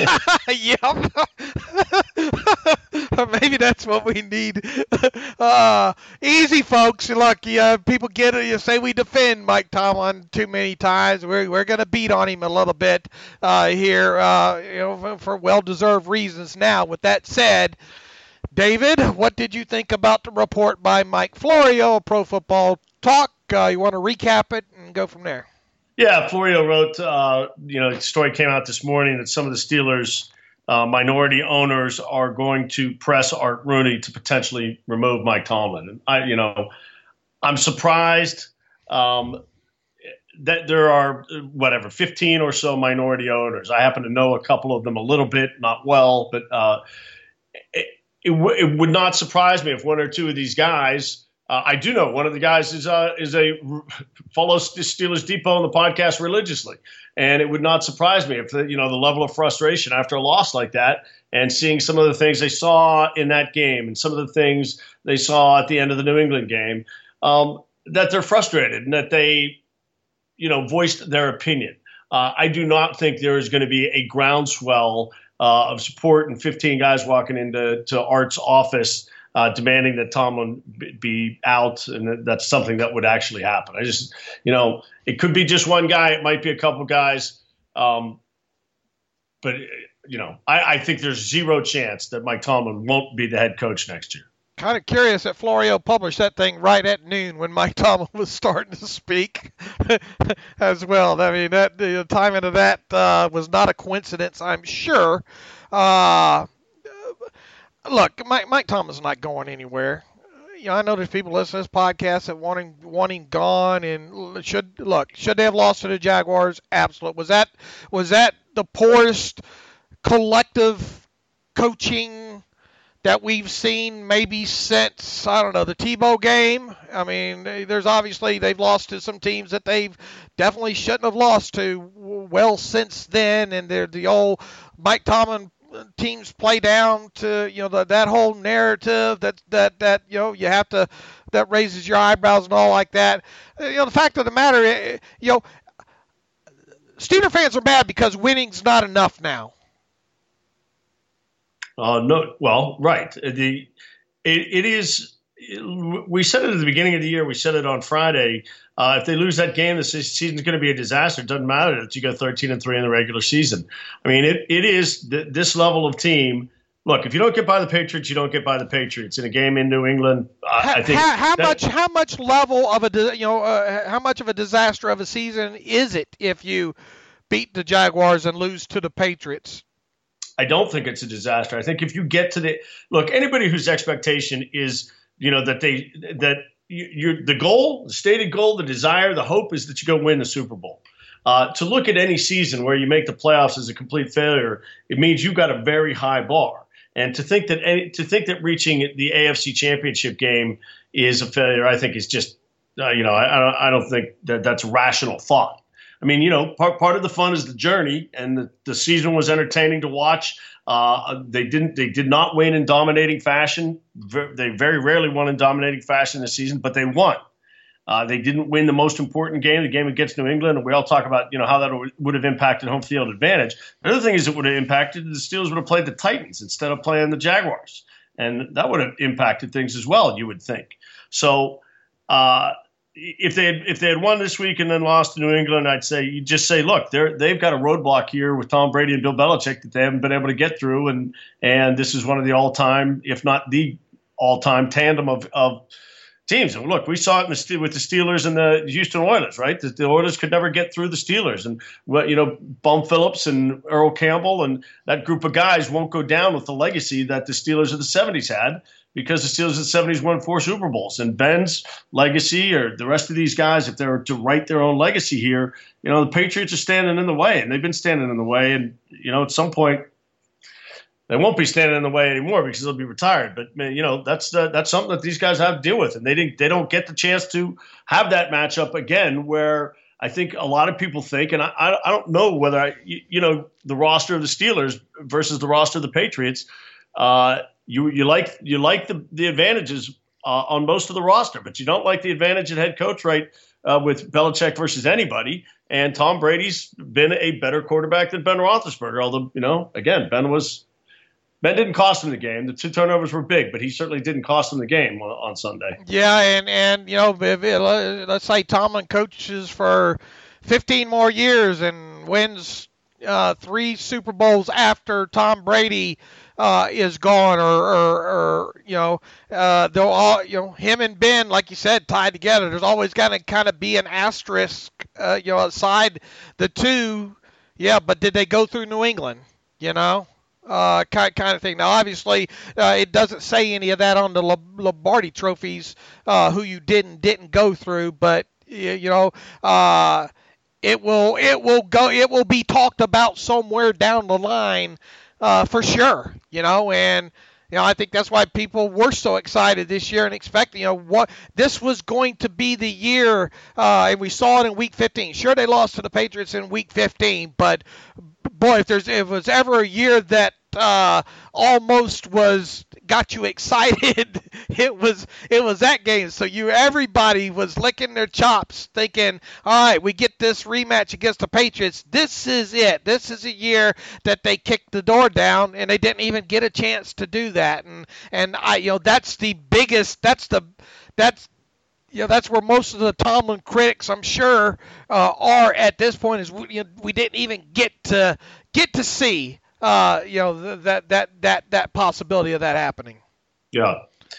Yep. Maybe that's what we need. Uh, easy, folks. Look, yeah, people get it. You say we defend Mike Tomlin too many times. We're we're gonna beat on him a little bit uh, here, uh, you know, for well-deserved reasons. Now, with that said, David, what did you think about the report by Mike Florio, Pro Football Talk? Uh, you want to recap it and go from there? Yeah, Florio wrote, uh, you know, the story came out this morning that some of the Steelers' uh, minority owners are going to press Art Rooney to potentially remove Mike Tomlin. And I, you know, I'm surprised um, that there are, whatever, fifteen or so minority owners. I happen to know a couple of them a little bit, not well, but uh, it, it, w- it would not surprise me if one or two of these guys. Uh, I do know one of the guys is uh, is a follows Steelers Depot on the podcast religiously, and it would not surprise me if the, you know the level of frustration after a loss like that, and seeing some of the things they saw in that game, and some of the things they saw at the end of the New England game, um, that they're frustrated and that they, you know, voiced their opinion. Uh, I do not think there is going to be a groundswell uh, of support and fifteen guys walking into to Art's office. Uh, demanding that Tomlin be out, and that's something that would actually happen. I just, you know, it could be just one guy. It might be a couple guys. Um, but, you know, I, I think there's zero chance that Mike Tomlin won't be the head coach next year. Kind of curious that Florio published that thing right at noon when Mike Tomlin was starting to speak as well. I mean, that the timing of that uh, was not a coincidence, I'm sure. Uh Look, Mike, Mike Tomlin's not going anywhere. You know, I know there's people listening to this podcast that want him, want him gone, and should look should they have lost to the Jaguars? Absolutely. Was that was that the poorest collective coaching that we've seen maybe since, I don't know, the Tebow game? I mean, there's obviously they've lost to some teams that they've definitely shouldn't have lost to well since then, and they're the old Mike Tomlin teams play down to, you know, the, that whole narrative that, that, that, you know, you have to, that raises your eyebrows and all like that. You know, the fact of the matter, you know, Steeler fans are mad because winning's not enough now. Uh, no, well, right. The, it, it is, we said it at the beginning of the year, we said it on Friday. Uh, if they lose that game, the season's going to be a disaster. It doesn't matter that you go thirteen and three in the regular season. I mean, it it is th- this level of team. Look, if you don't get by the Patriots, you don't get by the Patriots in a game in New England. Uh, how, I think how, how that, much how much level of a you know uh, how much of a disaster of a season is it if you beat the Jaguars and lose to the Patriots? I don't think it's a disaster. I think if you get to the look, anybody whose expectation is you know that they that. You're, the goal, the stated goal, the desire, the hope is that you go win the Super Bowl. Uh, to look at any season where you make the playoffs as a complete failure, it means you've got a very high bar. And to think that any, to think that reaching the A F C Championship game is a failure, I think is just, uh, you know, I, I don't, I don't think that that's rational thought. I mean, you know, part part of the fun is the journey, and the, the season was entertaining to watch. Uh, they didn't. They did not win in dominating fashion. They very rarely won in dominating fashion this season, but they won. Uh, they didn't win the most important game, the game against New England, and we all talk about you know how that w- would have impacted home field advantage. The other thing is it would have impacted the Steelers would have played the Titans instead of playing the Jaguars, and that would have impacted things as well. You would think so. Uh, If they had if they had won this week and then lost to New England, I'd say you just say, look, they're they've got a roadblock here with Tom Brady and Bill Belichick that they haven't been able to get through, and and this is one of the all time, if not the all-time tandem of, of teams. And look, we saw it in the, with the Steelers and the Houston Oilers, right? The, the Oilers could never get through the Steelers. And, you know, Bum Phillips and Earl Campbell and that group of guys won't go down with the legacy that the Steelers of the seventies had, because the Steelers of the seventies won four Super Bowls. And Ben's legacy, or the rest of these guys, if they were to write their own legacy here, you know, the Patriots are standing in the way, and they've been standing in the way. And, you know, at some point, they won't be standing in the way anymore because they'll be retired. But, you know, that's the, that's something that these guys have to deal with. And they didn't, they don't get the chance to have that matchup again, where I think a lot of people think, and I, I don't know whether, I, you, you know, the roster of the Steelers versus the roster of the Patriots, uh, you you like you like the, the advantages uh, on most of the roster, but you don't like the advantage at head coach, right, uh, with Belichick versus anybody. And Tom Brady's been a better quarterback than Ben Roethlisberger, although, you know, again, Ben was – Ben didn't cost him the game. The two turnovers were big, but he certainly didn't cost him the game on, on Sunday. Yeah, and, and you know, if it, let's say Tomlin coaches for fifteen more years and wins uh, three Super Bowls after Tom Brady uh, is gone, or, or, or you know, uh, they'll all, you know, him and Ben, like you said, tied together. There's always going to kind of be an asterisk, uh, you know, aside the two. Yeah, but did they go through New England? You know. Uh, kind, kind of thing. Now, obviously, uh, it doesn't say any of that on the Lombardi trophies, uh, who you did and didn't go through, but you know, uh, it will, it will go, it will be talked about somewhere down the line, uh, for sure. You know, and you know, I think that's why people were so excited this year and expecting, you know, what this was going to be the year, uh, and we saw it in Week fifteen. Sure, they lost to the Patriots in Week fifteen, but boy, if there's if it was ever a year that uh, almost was got you excited, it was it was that game. So you everybody was licking their chops, thinking, all right, we get this rematch against the Patriots. This is it. This is a year that they kicked the door down, and they didn't even get a chance to do that. And and I, you know, that's the biggest. That's the that's. You know, that's where most of the Tomlin critics, I'm sure, uh, are at this point. Is we, you know, we didn't even get to get to see, uh, you know, th- that that that that possibility of that happening. Yeah,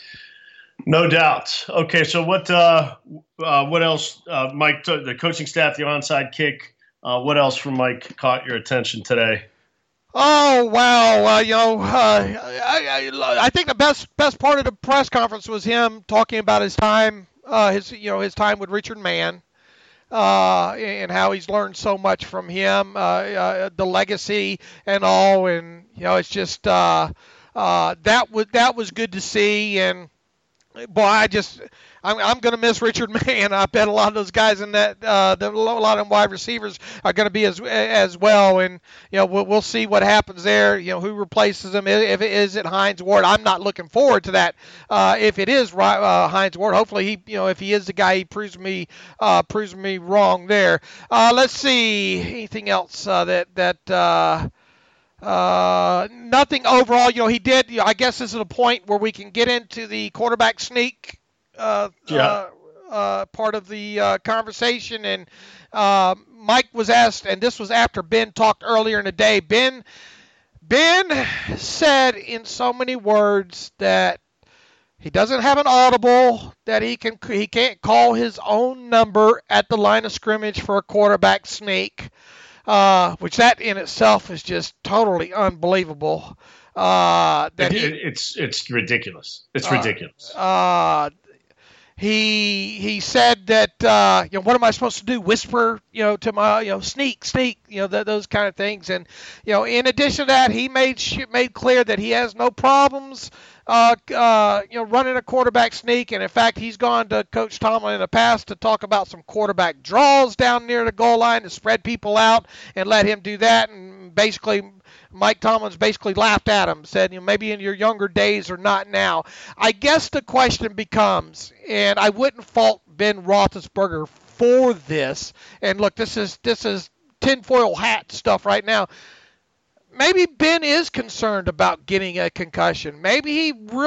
no doubt. Okay, so what uh, uh, what else, uh, Mike? T- the coaching staff, the onside kick. Uh, what else from Mike caught your attention today? Oh wow! Uh, you know, uh, I, I I think the best best part of the press conference was him talking about his time. Uh, his, you know, his time with Richard Mann, uh, and how he's learned so much from him, uh, uh, the legacy and all, and you know, it's just uh, uh, that was that was good to see, and boy, I just I'm I'm gonna miss Richard Mann. I bet a lot of those guys in that uh, the, a lot of them wide receivers are gonna be as as well, and you know, we'll, we'll see what happens there. You know, who replaces him? If it is it Hines Ward, I'm not looking forward to that. Uh, if it is uh, Hines Ward, hopefully he, you know, if he is the guy, he proves me uh, proves me wrong there. Uh, let's see, anything else uh, that that. Uh, Uh, nothing overall. You know, he did. You know, I guess this is a point where we can get into the quarterback sneak uh, yeah. uh, uh, part of the uh, conversation. And uh, Mike was asked, and this was after Ben talked earlier in the day. Ben, Ben said in so many words that he doesn't have an audible, that he can he can't call his own number at the line of scrimmage for a quarterback sneak. Uh, which that in itself is just totally unbelievable. Uh, that it, he, it, it's it's ridiculous. It's uh, ridiculous. Uh, he he said that uh, you know, what am I supposed to do? Whisper, you know, to my, you know, sneak, sneak, you know, th- those kind of things. And you know, in addition to that, he made sh- made clear that he has no problems. Uh, uh, you know, running a quarterback sneak, and in fact, he's gone to Coach Tomlin in the past to talk about some quarterback draws down near the goal line to spread people out and let him do that. And basically, Mike Tomlin's basically laughed at him, said, you know, maybe in your younger days or not now. I guess the question becomes, and I wouldn't fault Ben Roethlisberger for this. And look, this is this is tinfoil hat stuff right now. Maybe Ben is concerned about getting a concussion. Maybe he really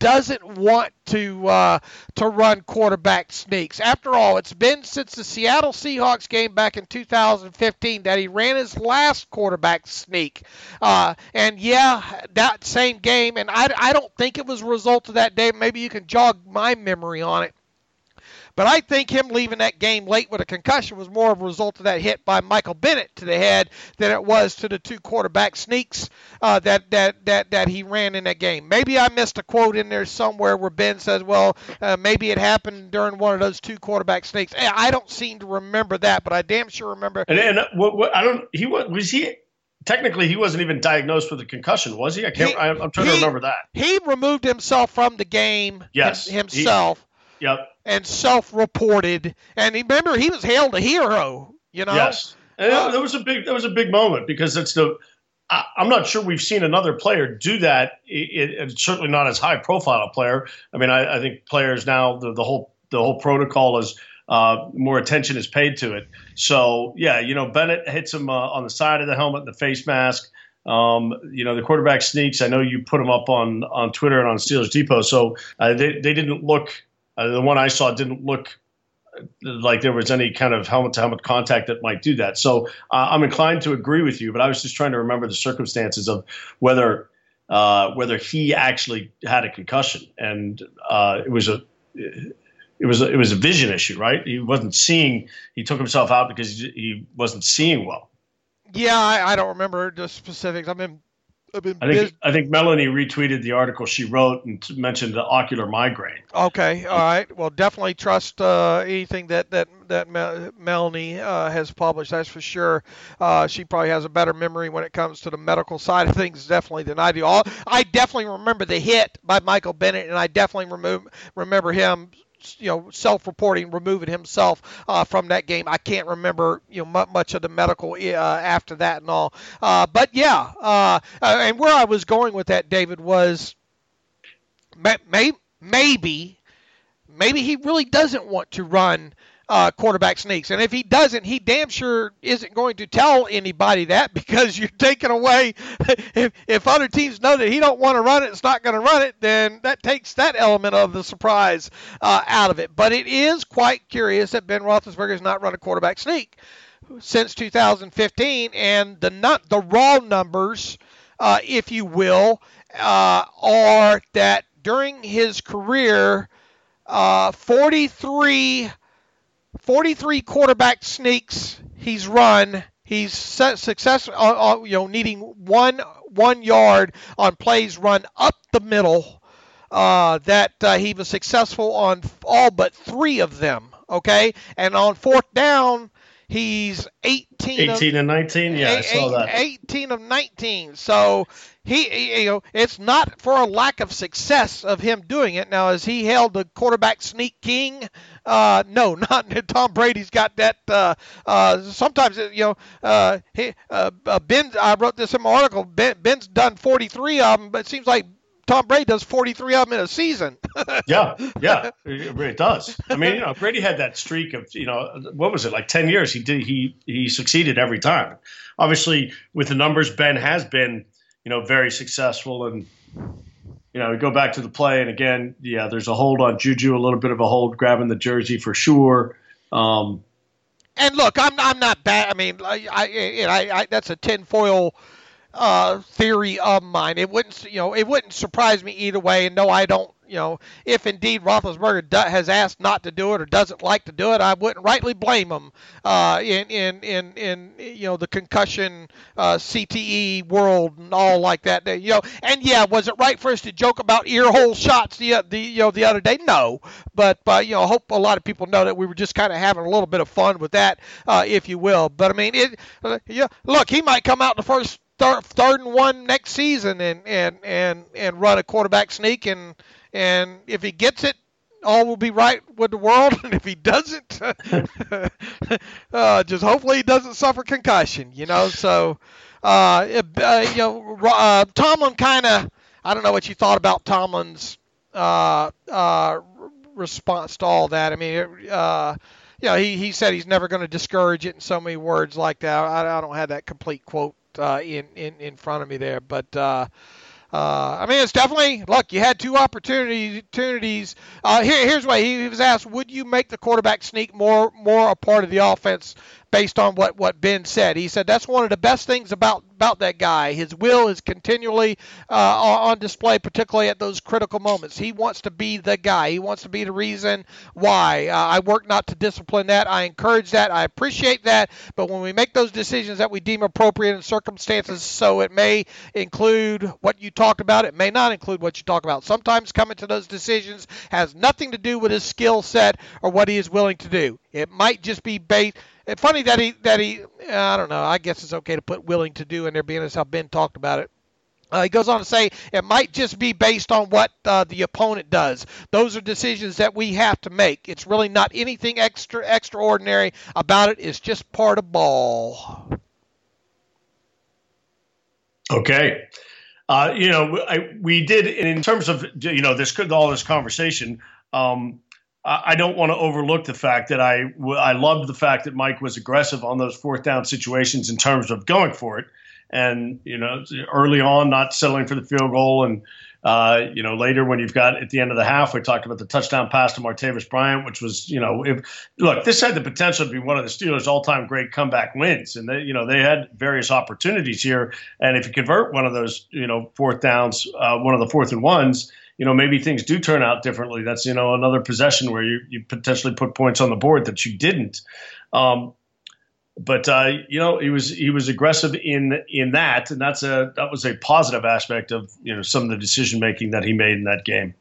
doesn't want to uh, to run quarterback sneaks. After all, it's been since the Seattle Seahawks game back in two thousand fifteen that he ran his last quarterback sneak. Uh, and yeah, that same game, and I, I don't think it was a result of that day. Maybe you can jog my memory on it. But I think him leaving that game late with a concussion was more of a result of that hit by Michael Bennett to the head than it was to the two quarterback sneaks uh, that, that, that, that he ran in that game. Maybe I missed a quote in there somewhere where Ben says, well, uh, maybe it happened during one of those two quarterback sneaks. I don't seem to remember that, but I damn sure remember. And, and what, what, I don't, he was, was he, technically he wasn't even diagnosed with a concussion, was he? I can't, he, I, I'm trying he, to remember that. He removed himself from the game yes, himself. He, yep. And self-reported, and he, remember he was hailed a hero. You know, yes, and uh, that was a big that was a big moment because it's the. I, I'm not sure we've seen another player do that. It, it, it's certainly not as high-profile a player. I mean, I, I think players now the, the whole the whole protocol is uh, more attention is paid to it. So yeah, you know, Bennett hits him uh, on the side of the helmet, the face mask. Um, you know, the quarterback sneaks. I know you put them up on on Twitter and on Steelers Depot. So uh, they they didn't look. Uh, the one I saw didn't look like there was any kind of helmet-to-helmet contact that might do that. So uh, I'm inclined to agree with you, but I was just trying to remember the circumstances of whether uh, whether he actually had a concussion, and uh, it was a it was a, it was a vision issue, right? He wasn't seeing. He took himself out because he, he wasn't seeing well. Yeah, I, I don't remember the specifics. I mean. I think I think Melanie retweeted the article she wrote and mentioned the ocular migraine. Okay, all right. Well, definitely trust uh, anything that that that Mel- Melanie uh, has published. That's for sure. Uh, she probably has a better memory when it comes to the medical side of things, definitely than I do. All, I definitely remember the hit by Michael Bennett, and I definitely remove, remember him. You know, self-reporting, removing himself uh, from that game. I can't remember, you know, m- much of the medical uh, after that and all. Uh, but yeah, uh, and where I was going with that, David, was may- may- maybe, maybe he really doesn't want to run uh, quarterback sneaks, and if he doesn't, he damn sure isn't going to tell anybody that because you're taking away. if if other teams know that he don't want to run it, it's not going to run it, then that takes that element of the surprise uh, out of it. But it is quite curious that Ben Roethlisberger has not run a quarterback sneak since two thousand fifteen, and the not the raw numbers, uh, if you will, uh, are that during his career, uh, forty-three. forty-three quarterback sneaks he's run. He's successful, uh, uh, you know, needing one one yard on plays run up the middle. Uh, that uh, he was successful on all but three of them. Okay, and on fourth down, he's eighteen. eighteen of, and nineteen. Yeah, eight, I saw that. eighteen of nineteen. So he, he, you know, it's not for a lack of success of him doing it. Now, is he held the quarterback sneak king? Uh, no, not Tom Brady's got that. Uh, uh, sometimes, you know, uh, he, uh, Ben. I wrote this in my article. Ben, Ben's done forty-three of them, but it seems like Tom Brady does forty-three of them in a season. yeah, yeah, it really does. I mean, you know, Brady had that streak of, you know, what was it, like ten years? He did. He he succeeded every time. Obviously, with the numbers, Ben has been, you know, very successful. And, you know, we go back to the play, and again, yeah, there's a hold on Juju, a little bit of a hold, grabbing the jersey for sure. Um, and look, I'm I'm not bad. I mean, I, I, I, I that's a tinfoil uh, theory of mine. It wouldn't, you know, it wouldn't surprise me either way. And no, I don't. You know, if indeed Roethlisberger do, has asked not to do it or doesn't like to do it, I wouldn't rightly blame him uh, in, in in in you know the concussion uh, C T E world and all like that. You know, and yeah, was it right for us to joke about ear hole shots the the you know the other day? No, but but you know, I hope a lot of people know that we were just kind of having a little bit of fun with that, uh, if you will. But I mean, it uh, yeah, look, he might come out the first. Third, third and one next season and, and, and, and run a quarterback sneak, and and if he gets it, all will be right with the world. And if he doesn't, uh, just hopefully he doesn't suffer concussion. You know, so uh, uh, you know, uh, Tomlin kind of. I don't know what you thought about Tomlin's uh, uh, response to all that. I mean, uh, you know, he he said he's never going to discourage it in so many words like that. I, I don't have that complete quote. Uh, in, in, in front of me there, but uh, Uh, I mean, it's definitely, look, you had two opportunities. Uh, here, here's why he, he was asked, would you make the quarterback sneak more more a part of the offense based on what, what Ben said? He said that's one of the best things about, about that guy. His will is continually uh, on display, particularly at those critical moments. He wants to be the guy. He wants to be the reason why. Uh, I work not to discipline that. I encourage that. I appreciate that. But when we make those decisions that we deem appropriate in circumstances, so it may include what you talked about, it may not include what you talk about. Sometimes coming to those decisions has nothing to do with his skill set or what he is willing to do. It might just be based. It's funny that he that he I don't know. I guess it's okay to put willing to do in there, being as how Ben talked about it. Uh, he goes on to say it might just be based on what uh, the opponent does. Those are decisions that we have to make. It's really not anything extra extraordinary about it. It's just part of ball. Okay. Uh, you know, I, we did, in terms of, you know, this all this conversation, um, I, I don't want to overlook the fact that I, I loved the fact that Mike was aggressive on those fourth down situations in terms of going for it. And, you know, early on, not settling for the field goal. And, uh, you know, later when you've got at the end of the half, we talked about the touchdown pass to Martavis Bryant, which was, you know, if look, this had the potential to be one of the Steelers' all-time great comeback wins. And, they, you know, they had various opportunities here. And if you convert one of those, you know, fourth downs, uh, one of the fourth and ones, you know, maybe things do turn out differently. That's, you know, another possession where you, you potentially put points on the board that you didn't. Um, But uh, you know, he was he was aggressive in in that, and that's a that was a positive aspect of, you know, some of the decision making that he made in that game.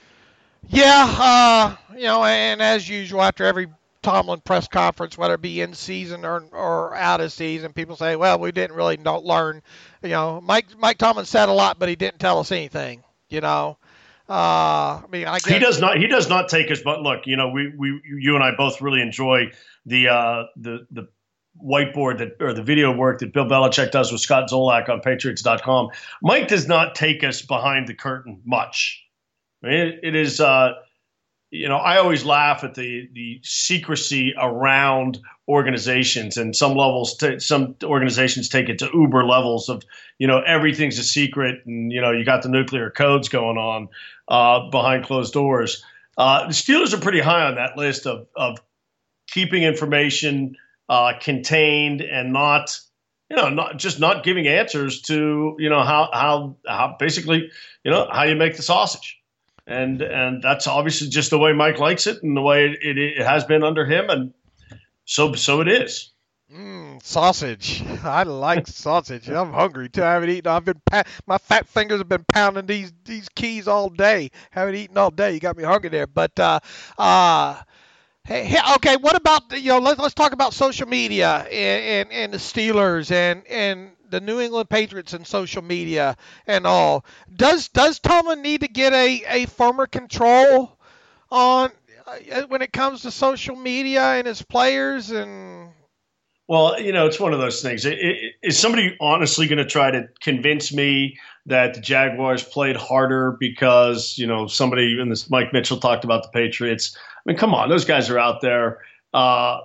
Yeah, uh, you know, and as usual, after every Tomlin press conference, whether it be in season or or out of season, people say, "Well, we didn't really don't learn." You know, Mike Mike Tomlin said a lot, but he didn't tell us anything. You know, uh, I mean, I guess he does not he does not take us. But look, you know, we we you and I both really enjoy the uh, the the. whiteboard that or the video work that Bill Belichick does with Scott Zolak on Patriots dot com. Mike does not take us behind the curtain much. I mean, it, it is, uh, you know, I always laugh at the the secrecy around organizations, and some levels, t- some organizations take it to uber levels of, you know, everything's a secret, and, you know, you got the nuclear codes going on uh, behind closed doors. Uh, the Steelers are pretty high on that list of of keeping information Uh, contained and not, you know, not just not giving answers to, you know, how how how basically, you know, how you make the sausage, and and that's obviously just the way Mike likes it and the way it, it, it has been under him, and so so it is. Mm, sausage. I like sausage. I'm hungry too. I haven't eaten. I've been pa- my fat fingers have been pounding these these keys all day. Haven't eaten all day. You got me hungry there, but uh, uh. Hey, hey, okay, what about, you know, let's, let's talk about social media and, and, and the Steelers and, and the New England Patriots and social media and all. Does does Tomlin need to get a, a firmer control on uh, when it comes to social media and his players? And Well, you know, it's one of those things. It, it, is somebody honestly going to try to convince me that the Jaguars played harder because, you know, somebody in this, Mike Mitchell talked about the Patriots? I mean, come on, those guys are out there. Uh,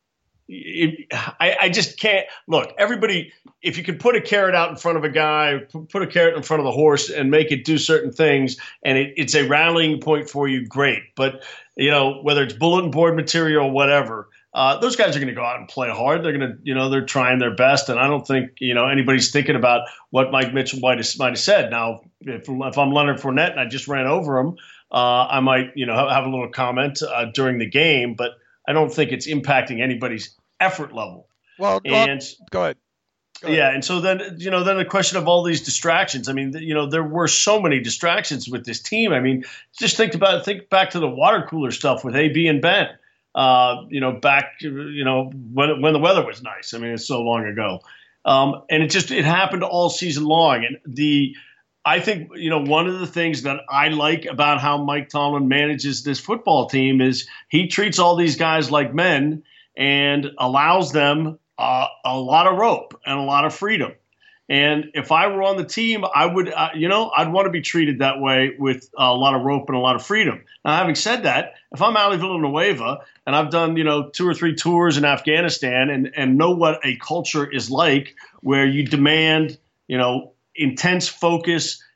it, I, I just can't look. Everybody, if you could put a carrot out in front of a guy, put a carrot in front of the horse, and make it do certain things, and it, it's a rallying point for you, great. But, you know, whether it's bulletin board material or whatever, uh, those guys are going to go out and play hard. They're going to, you know, they're trying their best, and I don't think, you know, anybody's thinking about what Mike Mitchell might have, might have said. Now, if, if I'm Leonard Fournette and I just ran over him, Uh, I might, you know, have a little comment uh, during the game, but I don't think it's impacting anybody's effort level. Well, and well, go ahead. Go ahead. Yeah, and so then, you know, then the question of all these distractions. I mean, you know, there were so many distractions with this team. I mean, just think about think back to the water cooler stuff with A B and Ben. Uh, you know, back, you know, when when the weather was nice. I mean, it's so long ago, um, and it just it happened all season long, and the. I think, you know, one of the things that I like about how Mike Tomlin manages this football team is he treats all these guys like men and allows them uh, a lot of rope and a lot of freedom. And if I were on the team, I would, uh, you know, I'd want to be treated that way with a lot of rope and a lot of freedom. Now, having said that, if I'm Ali Villanueva and I've done, you know, two or three tours in Afghanistan and, and know what a culture is like where you demand, you know, intense focus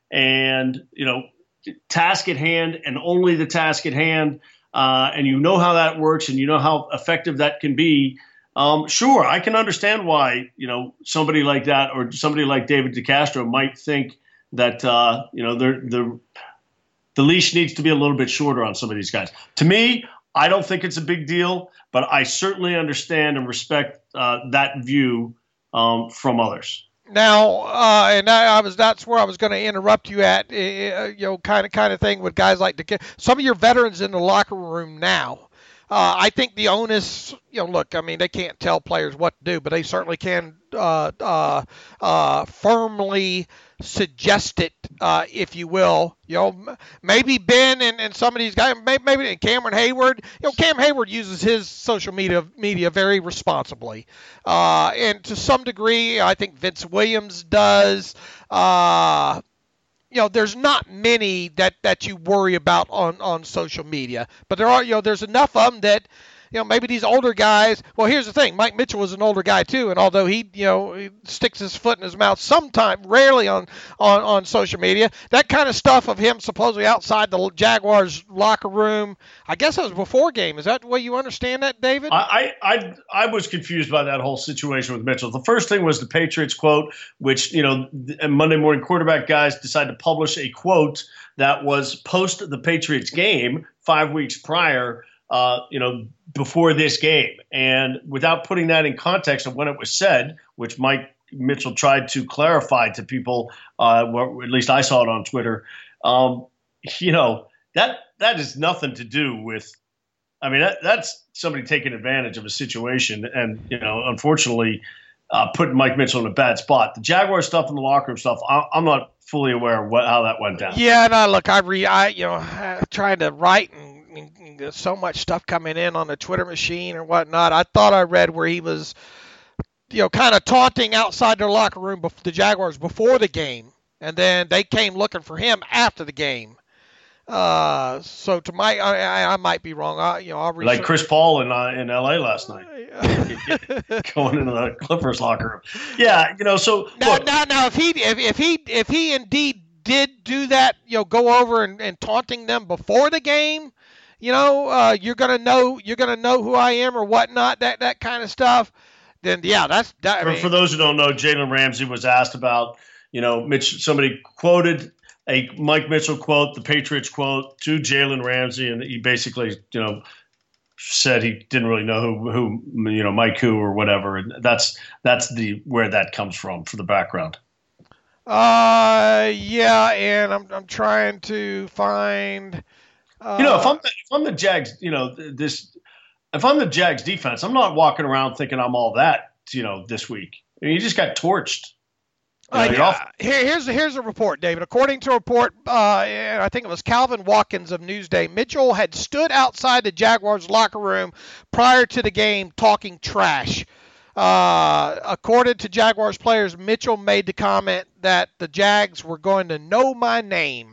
and, you know, task at hand and only the task at hand, uh, and you know how that works and you know how effective that can be, um, sure, I can understand why, you know, somebody like that or somebody like David DeCastro might think that, uh, you know, the the the leash needs to be a little bit shorter on some of these guys. To me, I don't think it's a big deal, but I certainly understand and respect uh, that view um, from others. Now, uh, and I, I was that's where I was going to interrupt you at, uh, you know, kind of kind of thing with guys like the some of your veterans in the locker room now. Uh, I think the onus, you know, look, I mean, they can't tell players what to do, but they certainly can uh, uh, uh, firmly suggest it, uh, if you will. You know, maybe Ben and, and some of these guys, maybe, maybe and Cameron Hayward. You know, Cam Hayward uses his social media media very responsibly, uh, and to some degree, I think Vince Williams does. Uh, You know, there's not many that, that you worry about on, on social media, but there are, you know, there's enough of them that, you know, maybe these older guys. Well, here's the thing: Mike Mitchell was an older guy too, and although he, you know, he sticks his foot in his mouth sometime, rarely on, on, on social media, that kind of stuff of him supposedly outside the Jaguars locker room. I guess it was before game. Is that the way you understand that, David? I, I I was confused by that whole situation with Mitchell. The first thing was the Patriots quote, which, you know, Monday Morning Quarterback guys decided to publish a quote that was post the Patriots game five weeks prior. Uh, you know, before this game. And without putting that in context of when it was said, which Mike Mitchell tried to clarify to people, uh, or at least I saw it on Twitter, um, you know, that that is nothing to do with, I mean, that, that's somebody taking advantage of a situation and, you know, unfortunately uh, putting Mike Mitchell in a bad spot. The Jaguar stuff and the locker room stuff, I, I'm not fully aware of what, how that went down. Yeah, no, look, I re, I, you know, trying to write and there's so much stuff coming in on the Twitter machine or whatnot. I thought I read where he was, you know, kind of taunting outside their locker room, before the Jaguars before the game, and then they came looking for him after the game. Uh, so to my, I, I might be wrong. I, you know, I'll like Chris Paul in uh, in L A last night, going into the Clippers locker room. Yeah, you know. So now, look, now, now, if he, if, if he, if he indeed did do that, you know, go over and, and taunting them before the game. You know, uh, you're gonna know you're gonna know who I am or whatnot, that that kind of stuff. Then yeah, that's that. I for, mean, for those who don't know, Jalen Ramsey was asked about, you know, Mitch. Somebody quoted a Mike Mitchell quote, the Patriots quote, to Jalen Ramsey, and he basically, you know, said he didn't really know who, who you know, Mike who or whatever, and that's that's the where that comes from for the background. Uh, yeah, and I'm I'm trying to find. Uh, you know, if I'm the, if I'm the Jags, you know, this, if I'm the Jags defense, I'm not walking around thinking I'm all that, you know, this week. I mean, you just got torched. You know, uh, yeah. Here, here's here's a report, David. According to a report, uh, and I think it was Calvin Watkins of Newsday, Mitchell had stood outside the Jaguars locker room prior to the game talking trash. Uh, according to Jaguars players, Mitchell made the comment that the Jags were going to know my name.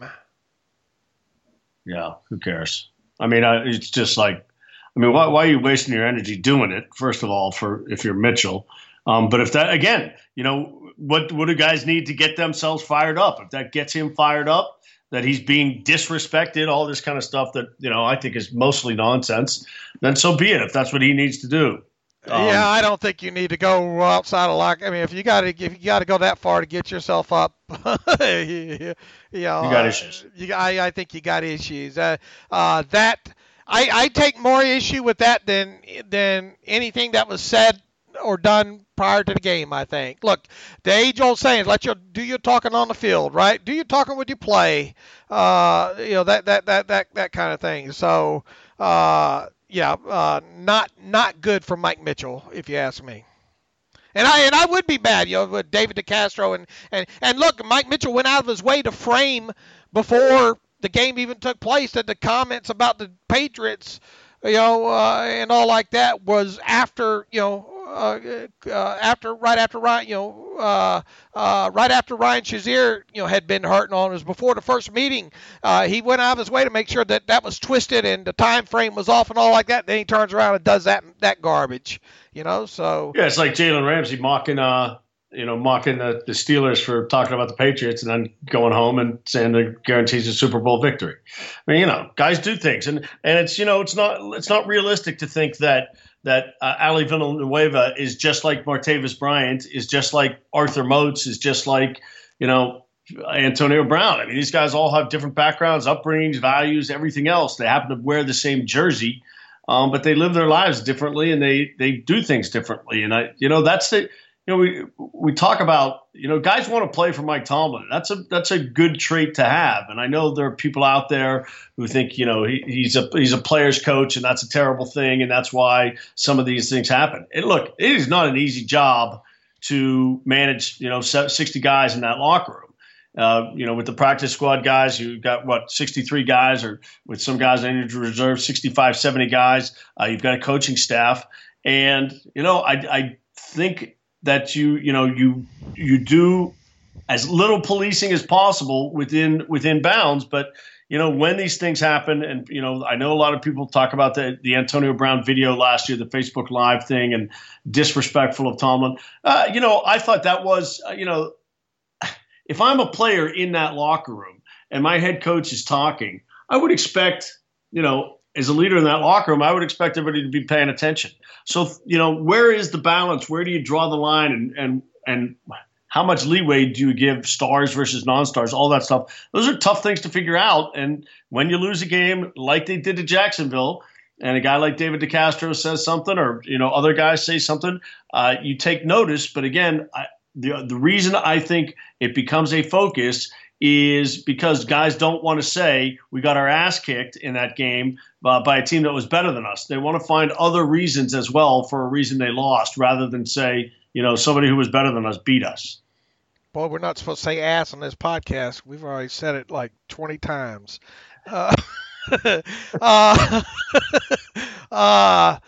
Yeah, who cares? I mean, I, it's just like, I mean, why, why are you wasting your energy doing it? First of all, for if you're Mitchell, um, but if that again, you know, what what do guys need to get themselves fired up? If that gets him fired up, that he's being disrespected, all this kind of stuff that, you know, I think is mostly nonsense, then so be it. If that's what he needs to do. Um, yeah, I don't think you need to go outside of lock. I mean, if you got to, if you got to go that far to get yourself up, you, you know, you got issues. Uh, you, I, I think you got issues. Uh, uh, that I, I take more issue with that than than anything that was said or done prior to the game. I think. Look, the age-old saying, "Let your do your talking on the field, right? Do your talking when you play." Uh, you know, that that that that that kind of thing. So. Uh, Yeah, uh, not not good for Mike Mitchell, if you ask me. And I and I would be mad, you know, with David DeCastro and, and and look, Mike Mitchell went out of his way to frame before the game even took place that the comments about the Patriots, you know, uh, and all like that was after, you know, uh, uh, after right after Ryan, you know, uh, uh, right after Ryan Shazier, you know, had been hurt, and all. It was before the first meeting. Uh, he went out of his way to make sure that that was twisted and the time frame was off and all like that. Then he turns around and does that that garbage, you know. So yeah, it's like Jalen Ramsey mocking uh, you know, mocking the, the Steelers for talking about the Patriots and then going home and saying it guarantees a Super Bowl victory. I mean, you know, guys do things, and and it's you know it's not it's not realistic to think that that uh, Ali Villanueva is just like Martavis Bryant, is just like Arthur Moats, is just like you know Antonio Brown. I mean, these guys all have different backgrounds, upbringings, values, everything else. They happen to wear the same jersey, um, but they live their lives differently and they they do things differently. And I, you know, that's the You know, we we talk about, you know, guys want to play for Mike Tomlin. That's a that's a good trait to have. And I know there are people out there who think, you know, he, he's a he's a player's coach and that's a terrible thing. And that's why some of these things happen. And look, it is not an easy job to manage, you know, sixty guys in that locker room. Uh, you know, with the practice squad guys, you've got, what, sixty-three guys, or with some guys in injured reserve, sixty-five, seventy guys. Uh, you've got a coaching staff. And, you know, I, I think – that you you know you you do as little policing as possible within within bounds, but you know when these things happen, and you know I know a lot of people talk about the the Antonio Brown video last year, the Facebook Live thing, and disrespectful of Tomlin. Uh, you know I thought that was uh, you know if I'm a player in that locker room and my head coach is talking, I would expect you know. As a leader in that locker room, I would expect everybody to be paying attention. So, you know, where is the balance? Where do you draw the line? And and and how much leeway do you give stars versus non-stars? All that stuff. Those are tough things to figure out. And when you lose a game like they did to Jacksonville, and a guy like David DeCastro says something, or you know other guys say something, uh, you take notice. But again, I, the the reason I think it becomes a focus is because guys don't want to say we got our ass kicked in that game uh, by a team that was better than us. They want to find other reasons as well for a reason they lost, rather than say, you know, somebody who was better than us beat us. Boy, we're not supposed to say ass on this podcast. We've already said it like twenty times. Uh, uh, uh,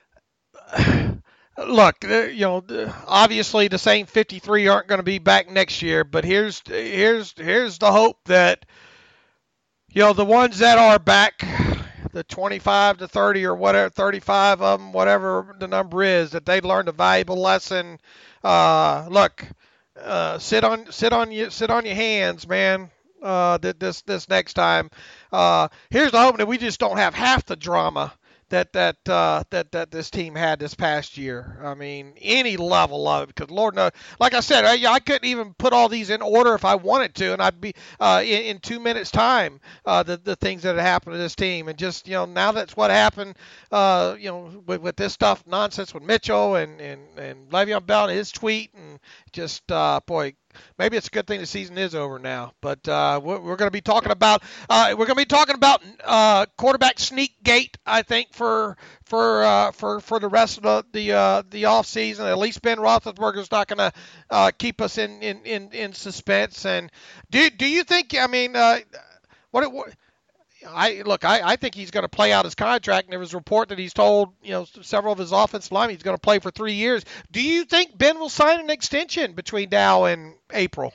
Look, you know, obviously the same fifty-three aren't going to be back next year, but here's here's here's the hope that, you know, the ones that are back, the twenty-five to thirty or whatever, thirty-five of them, whatever the number is, that they learned a valuable lesson. Uh, look, uh, sit on sit on you sit on your hands, man. Uh, this this next time. Uh, here's the hope that we just don't have half the drama that that uh, that that this team had this past year. I mean, any level of it, because Lord knows, like I said, I, I couldn't even put all these in order if I wanted to, and I'd be uh, in, in two minutes time uh, the the things that had happened to this team, and just you know now that's what happened. Uh, you know, with, with this stuff nonsense with Mitchell and and and Le'Veon Bell and his tweet, and just uh, boy. Maybe it's a good thing the season is over now, but uh, we're, we're going to be talking about uh, we're going to be talking about uh, quarterback sneak gate. I think for for uh, for for the rest of the the, uh, the off season. At least Ben Roethlisberger's not going to uh, keep us in, in, in, in suspense. And do do you think? I mean, uh, what? what I look. I, I think he's going to play out his contract, and there was a report that he's told you know several of his offensive linemen he's going to play for three years. Do you think Ben will sign an extension between now and April?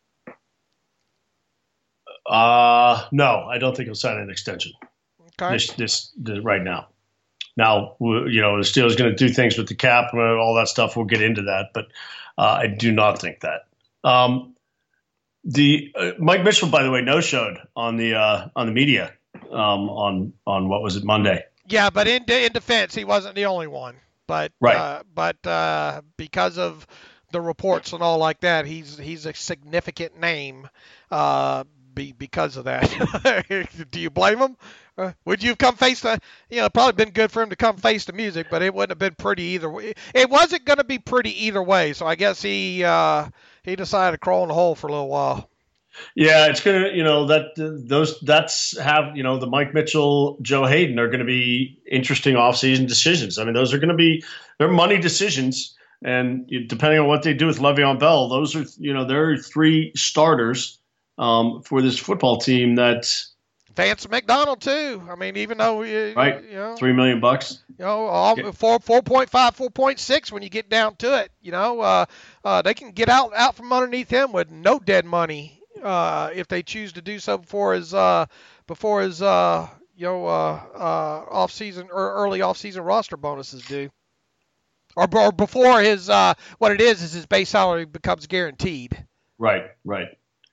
Uh, no, I don't think he'll sign an extension. Okay. This, this, this right now. Now, you know, the Steelers going to do things with the cap and all that stuff. We'll get into that, but uh, I do not think that. Um, the uh, Mike Mitchell, by the way, no showed on the uh, on the media um, on on what was it Monday? Yeah, but in in defense, he wasn't the only one. But right. uh, but uh, because of the reports and all like that, he's he's a significant name. Uh, be because of that. Do you blame him? Uh, would you have come face the? You know, probably been good for him to come face the music, but it wouldn't have been pretty either way. It wasn't going to be pretty either way. So I guess he uh, he decided to crawl in the hole for a little while. Yeah, it's gonna, you know, that those that's have, you know, the Mike Mitchell, Joe Hayden are going to be interesting offseason decisions. I mean, those are going to be they're money decisions, and depending on what they do with Le'Veon Bell, those are, you know, there are three starters um, for this football team that. Vance McDonald too. I mean, even though we, right, you know, three million bucks. You know, all, four four point five, four point six when you get down to it. You know, uh, uh, they can get out out from underneath him with no dead money uh, if they choose to do so before his uh, before his uh, you know uh, uh, off season or early off season roster bonuses due. or, or before his uh, what it is is his base salary becomes guaranteed. Right, right.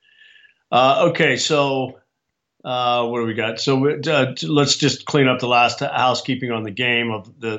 Uh, okay, so uh, what do we got? So uh, let's just clean up the last housekeeping on the game of the.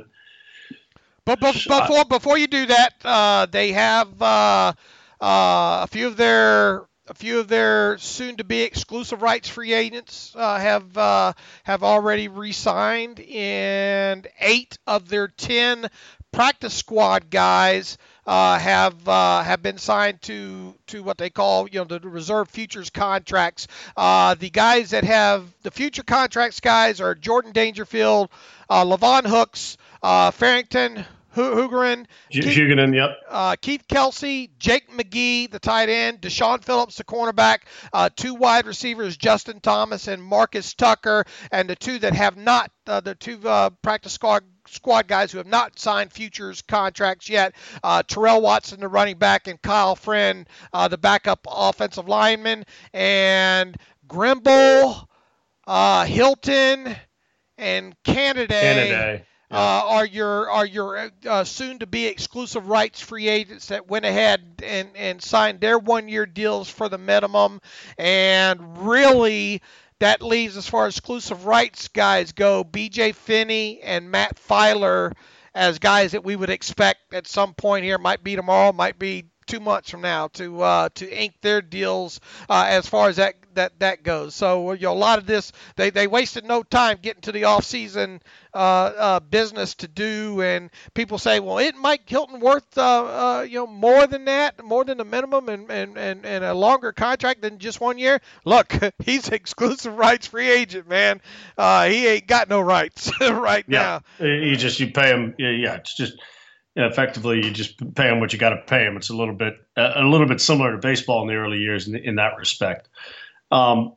But, but before before you do that, uh, they have uh, uh, a few of their a few of their soon-to-be exclusive rights free agents uh, have uh, have already re-signed, and eight of their ten practice squad guys uh, have uh, have been signed to to what they call, you know, the reserve futures contracts. Uh, the guys that have the future contracts guys are Jordan Dangerfield, uh, Levon Hooks, uh, Farrington Hugerin, Hugerin, yep. Uh, Keith Kelsey, Jake McGee, the tight end, Deshaun Phillips, the cornerback, uh, two wide receivers, Justin Thomas and Marcus Tucker, and the two that have not, uh, the two uh, practice squad squad guys who have not signed futures contracts yet, uh, Terrell Watson, the running back, and Kyle Friend, uh, the backup offensive lineman, and Grimble, uh, Hilton, and Canada. Canada. Yeah. Uh, are your are your uh, soon-to-be exclusive rights free agents that went ahead and, and signed their one-year deals for the minimum, and really that leaves, as far as exclusive rights guys go, B J Finney and Matt Filer as guys that we would expect at some point here. Might be tomorrow, might be two months from now to uh, to ink their deals uh, as far as that that that goes. So you know, a lot of this, they they wasted no time getting to the off-season uh, uh, business to do, and people say, well, isn't Mike Hilton worth uh, uh, you know more than that, more than the minimum, and, and, and, and a longer contract than just one year? Look, he's exclusive rights free agent, man. Uh, he ain't got no rights right yeah. now. You just you pay him. Yeah, yeah. It's just. Yeah, effectively, you just pay them what you got to pay them. It's a little bit a little bit similar to baseball in the early years in, in that respect. Um,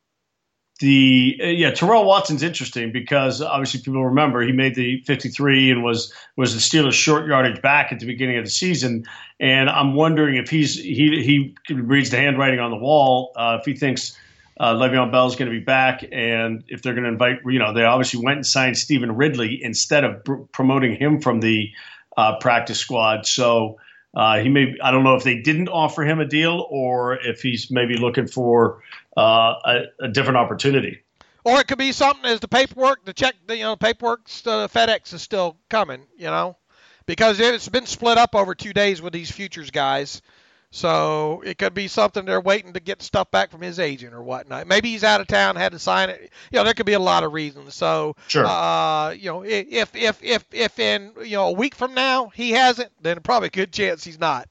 the yeah, Terrell Watson's interesting because obviously people remember he made the fifty-three and was was the Steelers' short yardage back at the beginning of the season. And I'm wondering if he's he he reads the handwriting on the wall. Uh, if he thinks uh, Le'Veon Bell is going to be back, and if they're going to invite, you know, they obviously went and signed Stephen Ridley instead of pr- promoting him from the Uh, practice squad. So uh, he may, I don't know if they didn't offer him a deal or if he's maybe looking for uh, a, a different opportunity. Or it could be something as the paperwork, the check, the, you know, paperwork, uh, FedEx is still coming, you know, because it's been split up over two days with these futures guys. So it could be something they're waiting to get stuff back from his agent or whatnot. Maybe he's out of town, had to sign it. You know, there could be a lot of reasons. So, sure. uh, you know, if if if if in you know a week from now he hasn't, then probably a good chance he's not.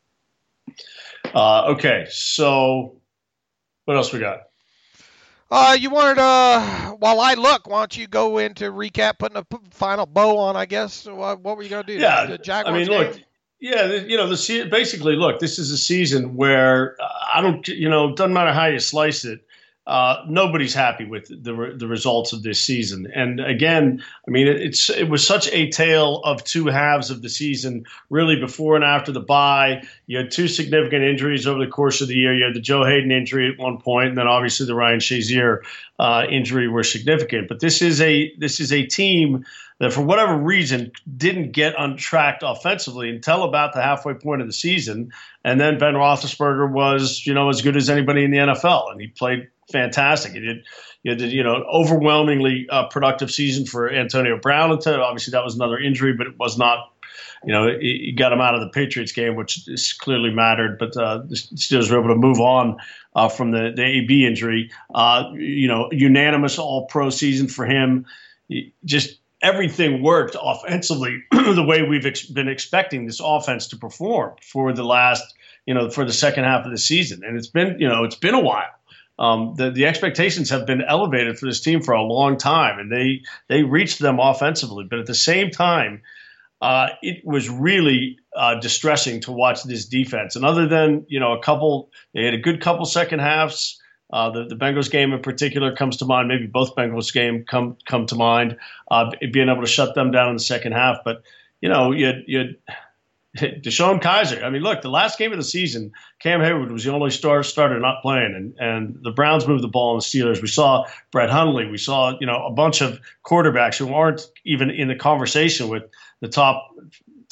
Uh, okay, so what else we got? Uh, you wanted uh, while I look, why don't you go into recap, putting a final bow on? I guess what, what were you going to do? Yeah, the Jaguars I mean, game? look. Yeah, you know, the basically, look, this is a season where I don't, you know, it doesn't matter how you slice it. Uh, nobody's happy with the re- the results of this season. And again, I mean, it, it's it was such a tale of two halves of the season, really before and after the bye. You had two significant injuries over the course of the year. You had the Joe Hayden injury at one point, and then obviously the Ryan Shazier uh, injury were significant. But this is a this is a team that for whatever reason didn't get untracked offensively until about the halfway point of the season. And then Ben Roethlisberger was, you know, as good as anybody in the N F L, and he played fantastic. He did, he did you know, overwhelmingly uh, productive season for Antonio Brown. Obviously, that was another injury, but it was not, you know, he got him out of the Patriots game, which clearly mattered. But uh, the Steelers were able to move on uh, from the, the A B injury. Uh, you know, unanimous All-Pro season for him. He just everything worked offensively the way we've ex- been expecting this offense to perform for the last, you know, for the second half of the season. And it's been, you know, it's been a while. Um, the, the expectations have been elevated for this team for a long time, and they they reached them offensively. But at the same time, uh, it was really uh, distressing to watch this defense. And other than, you know, a couple, they had a good couple second halves. Uh, the, the Bengals game in particular comes to mind. Maybe both Bengals game come come to mind, uh, being able to shut them down in the second half. But, you know, you had, you had Deshaun Kaiser. I mean, look, the last game of the season, Cam Hayward was the only star starter not playing, and, and the Browns moved the ball on the Steelers. We saw Brett Hundley. We saw, you know, a bunch of quarterbacks who aren't even in the conversation with the top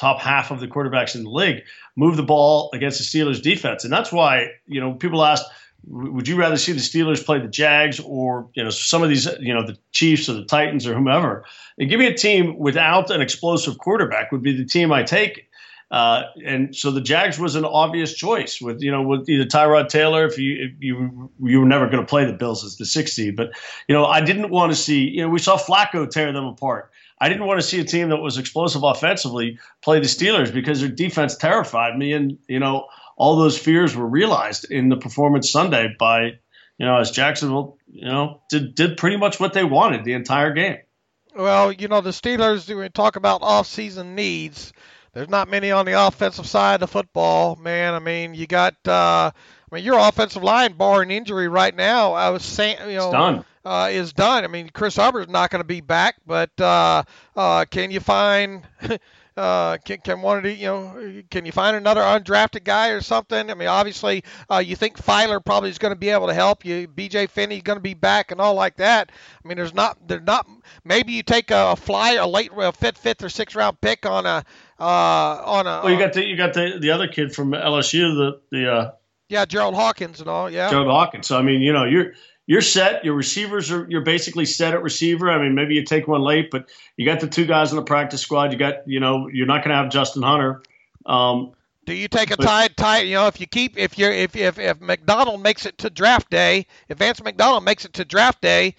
top half of the quarterbacks in the league, move the ball against the Steelers defense. And that's why, you know, people ask, would you rather see the Steelers play the Jags or, you know, some of these, you know, the Chiefs or the Titans or whomever? And give me a team without an explosive quarterback would be the team I take. Uh, and so the Jags was an obvious choice with, you know, with either Tyrod Taylor, if you if you you were never going to play the Bills as the sixth seed. But, you know, I didn't want to see, you know, we saw Flacco tear them apart. I didn't want to see a team that was explosive offensively play the Steelers because their defense terrified me. And, you know, all those fears were realized in the performance Sunday by, you know, as Jacksonville, you know, did, did pretty much what they wanted the entire game. Well, you know, the Steelers, when we talk about off-season needs, there's not many on the offensive side of the football, man. I mean, you got, uh, I mean, your offensive line, barring injury right now, I was saying, you know, it's done. Uh, is done. I mean, Chris Hubbard's not going to be back, but uh, uh, can you find uh, can, can one of the, you know, can you find another undrafted guy or something? I mean, obviously, uh, you think Filer probably is going to be able to help you. B J Finney's going to be back and all like that. I mean, there's not, there's not. Maybe you take a fly, a late, a fifth, fifth or sixth round pick on a, uh, on a. Well, you got the you got the, the other kid from L S U, the the. Uh, yeah, Gerald Hawkins and all. Yeah. Gerald Hawkins. So I mean, you know, you're. You're set. Your receivers are you're basically set at receiver. I mean, maybe you take one late, but you got the two guys in the practice squad. You got, you know, you're not going to have Justin Hunter. Um, Do you take a tight, tight? You know, if you keep, if you're, if if if McDonald makes it to draft day, if Vance McDonald makes it to draft day,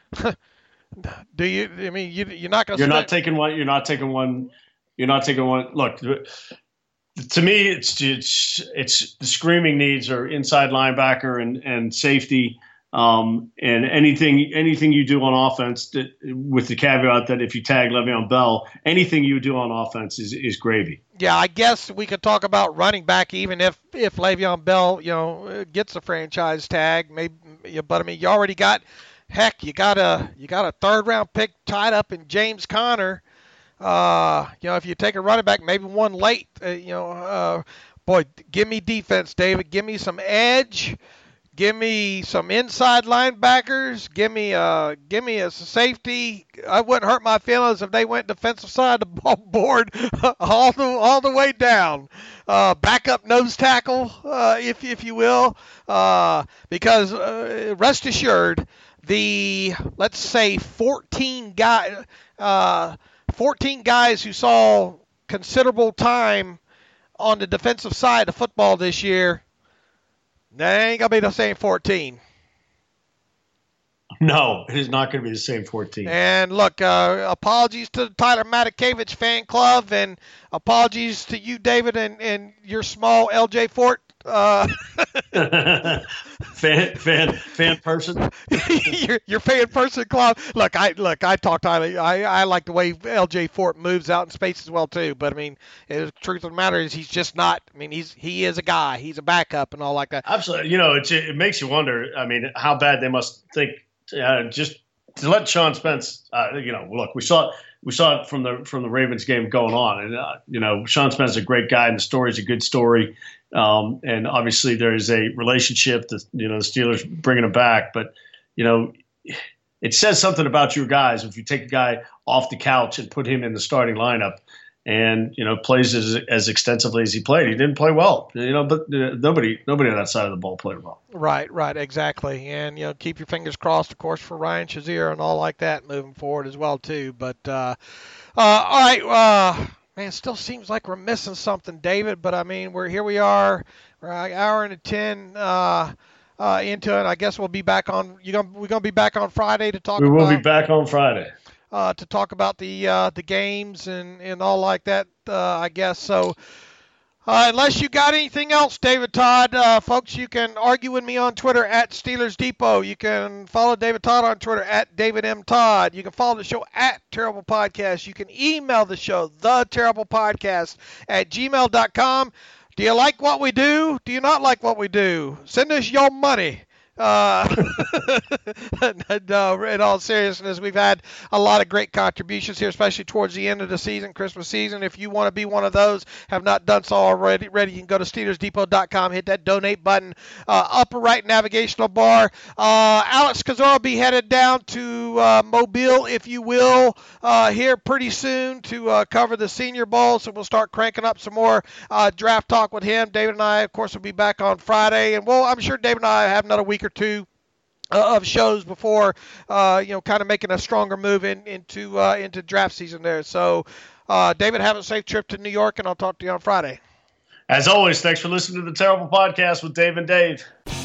do you? I mean, you you're not going to. You're not taking one. You're not taking one. You're not taking one. Look, to me, it's it's it's the screaming needs are inside linebacker and and safety. Um, and anything anything you do on offense, that, with the caveat that if you tag Le'Veon Bell, anything you do on offense is, is gravy. Yeah, I guess we could talk about running back even if, if Le'Veon Bell, you know, gets a franchise tag. Maybe, but I mean, you already got, heck, you got a you got a third round pick tied up in James Conner. Uh, you know, if you take a running back, maybe one late. Uh, you know, uh, boy, give me defense, David. Give me some edge. Give me some inside linebackers. Give me a give me a safety. I wouldn't hurt my feelings if they went defensive side of the ball board all the all the way down. Uh, backup nose tackle, uh, if if you will, uh, because uh, rest assured, the let's say fourteen guy, uh, fourteen guys who saw considerable time on the defensive side of football this year. That ain't going to be the same fourteen. No, it is not going to be the same fourteen. And look, uh, apologies to the Tyler Matakevich fan club, and apologies to you, David, and, and your small L J Fort uh, fan fan fan person. your, your fan person club. Look, I look, I talk Tyler. I, I like the way L J Fort moves out in space as well too. But I mean, the truth of the matter is, he's just not. I mean, he's he is a guy. He's a backup and all like that. Absolutely. You know, it it makes you wonder. I mean, how bad they must think. Uh, just to let Sean Spence, uh, you know, look, we saw we saw it from the from the Ravens game going on, and uh, you know, Sean Spence is a great guy, and the story is a good story, um, and obviously there is a relationship that, you know, the Steelers bringing him back, but you know, it says something about your guys if you take a guy off the couch and put him in the starting lineup. And, you know, plays as, as extensively as he played. He didn't play well, you know, but uh, nobody nobody on that side of the ball played well. Right, right, exactly. And, you know, keep your fingers crossed, of course, for Ryan Shazier and all like that moving forward as well, too. But, uh, uh, all right, uh, man, it still seems like we're missing something, David. But, I mean, we're here we are, we're an hour and a ten uh, uh, into it. I guess we'll be back on, you gonna, we're going to be back on Friday to talk we about. We will be back on Friday. Uh, to talk about the uh, the games and, and all like that, uh, I guess. So uh, unless you got anything else, David Todd, uh, folks, you can argue with me on Twitter at Steelers Depot. You can follow David Todd on Twitter at David M. Todd. You can follow the show at Terrible Podcast. You can email the show, The Terrible Podcast, at gmail dot com. Do you like what we do? Do you not like what we do? Send us your money. Uh, no, in all seriousness, we've had a lot of great contributions here, especially towards the end of the season, Christmas season. If you want to be one of those, have not done so already, ready, you can go to Steelers Depot dot com, hit that donate button, uh, upper right navigational bar. Uh, Alex Kozora will be headed down to uh, Mobile, if you will, uh, here pretty soon to uh, cover the Senior Bowl. So we'll start cranking up some more uh, draft talk with him. David and I, of course, will be back on Friday, and well, I'm sure David and I have another week or two uh, of shows before, uh, you know, kind of making a stronger move in, into uh, into draft season there. So, uh, David, have a safe trip to New York, and I'll talk to you on Friday. As always, thanks for listening to the Terrible Podcast with Dave and Dave.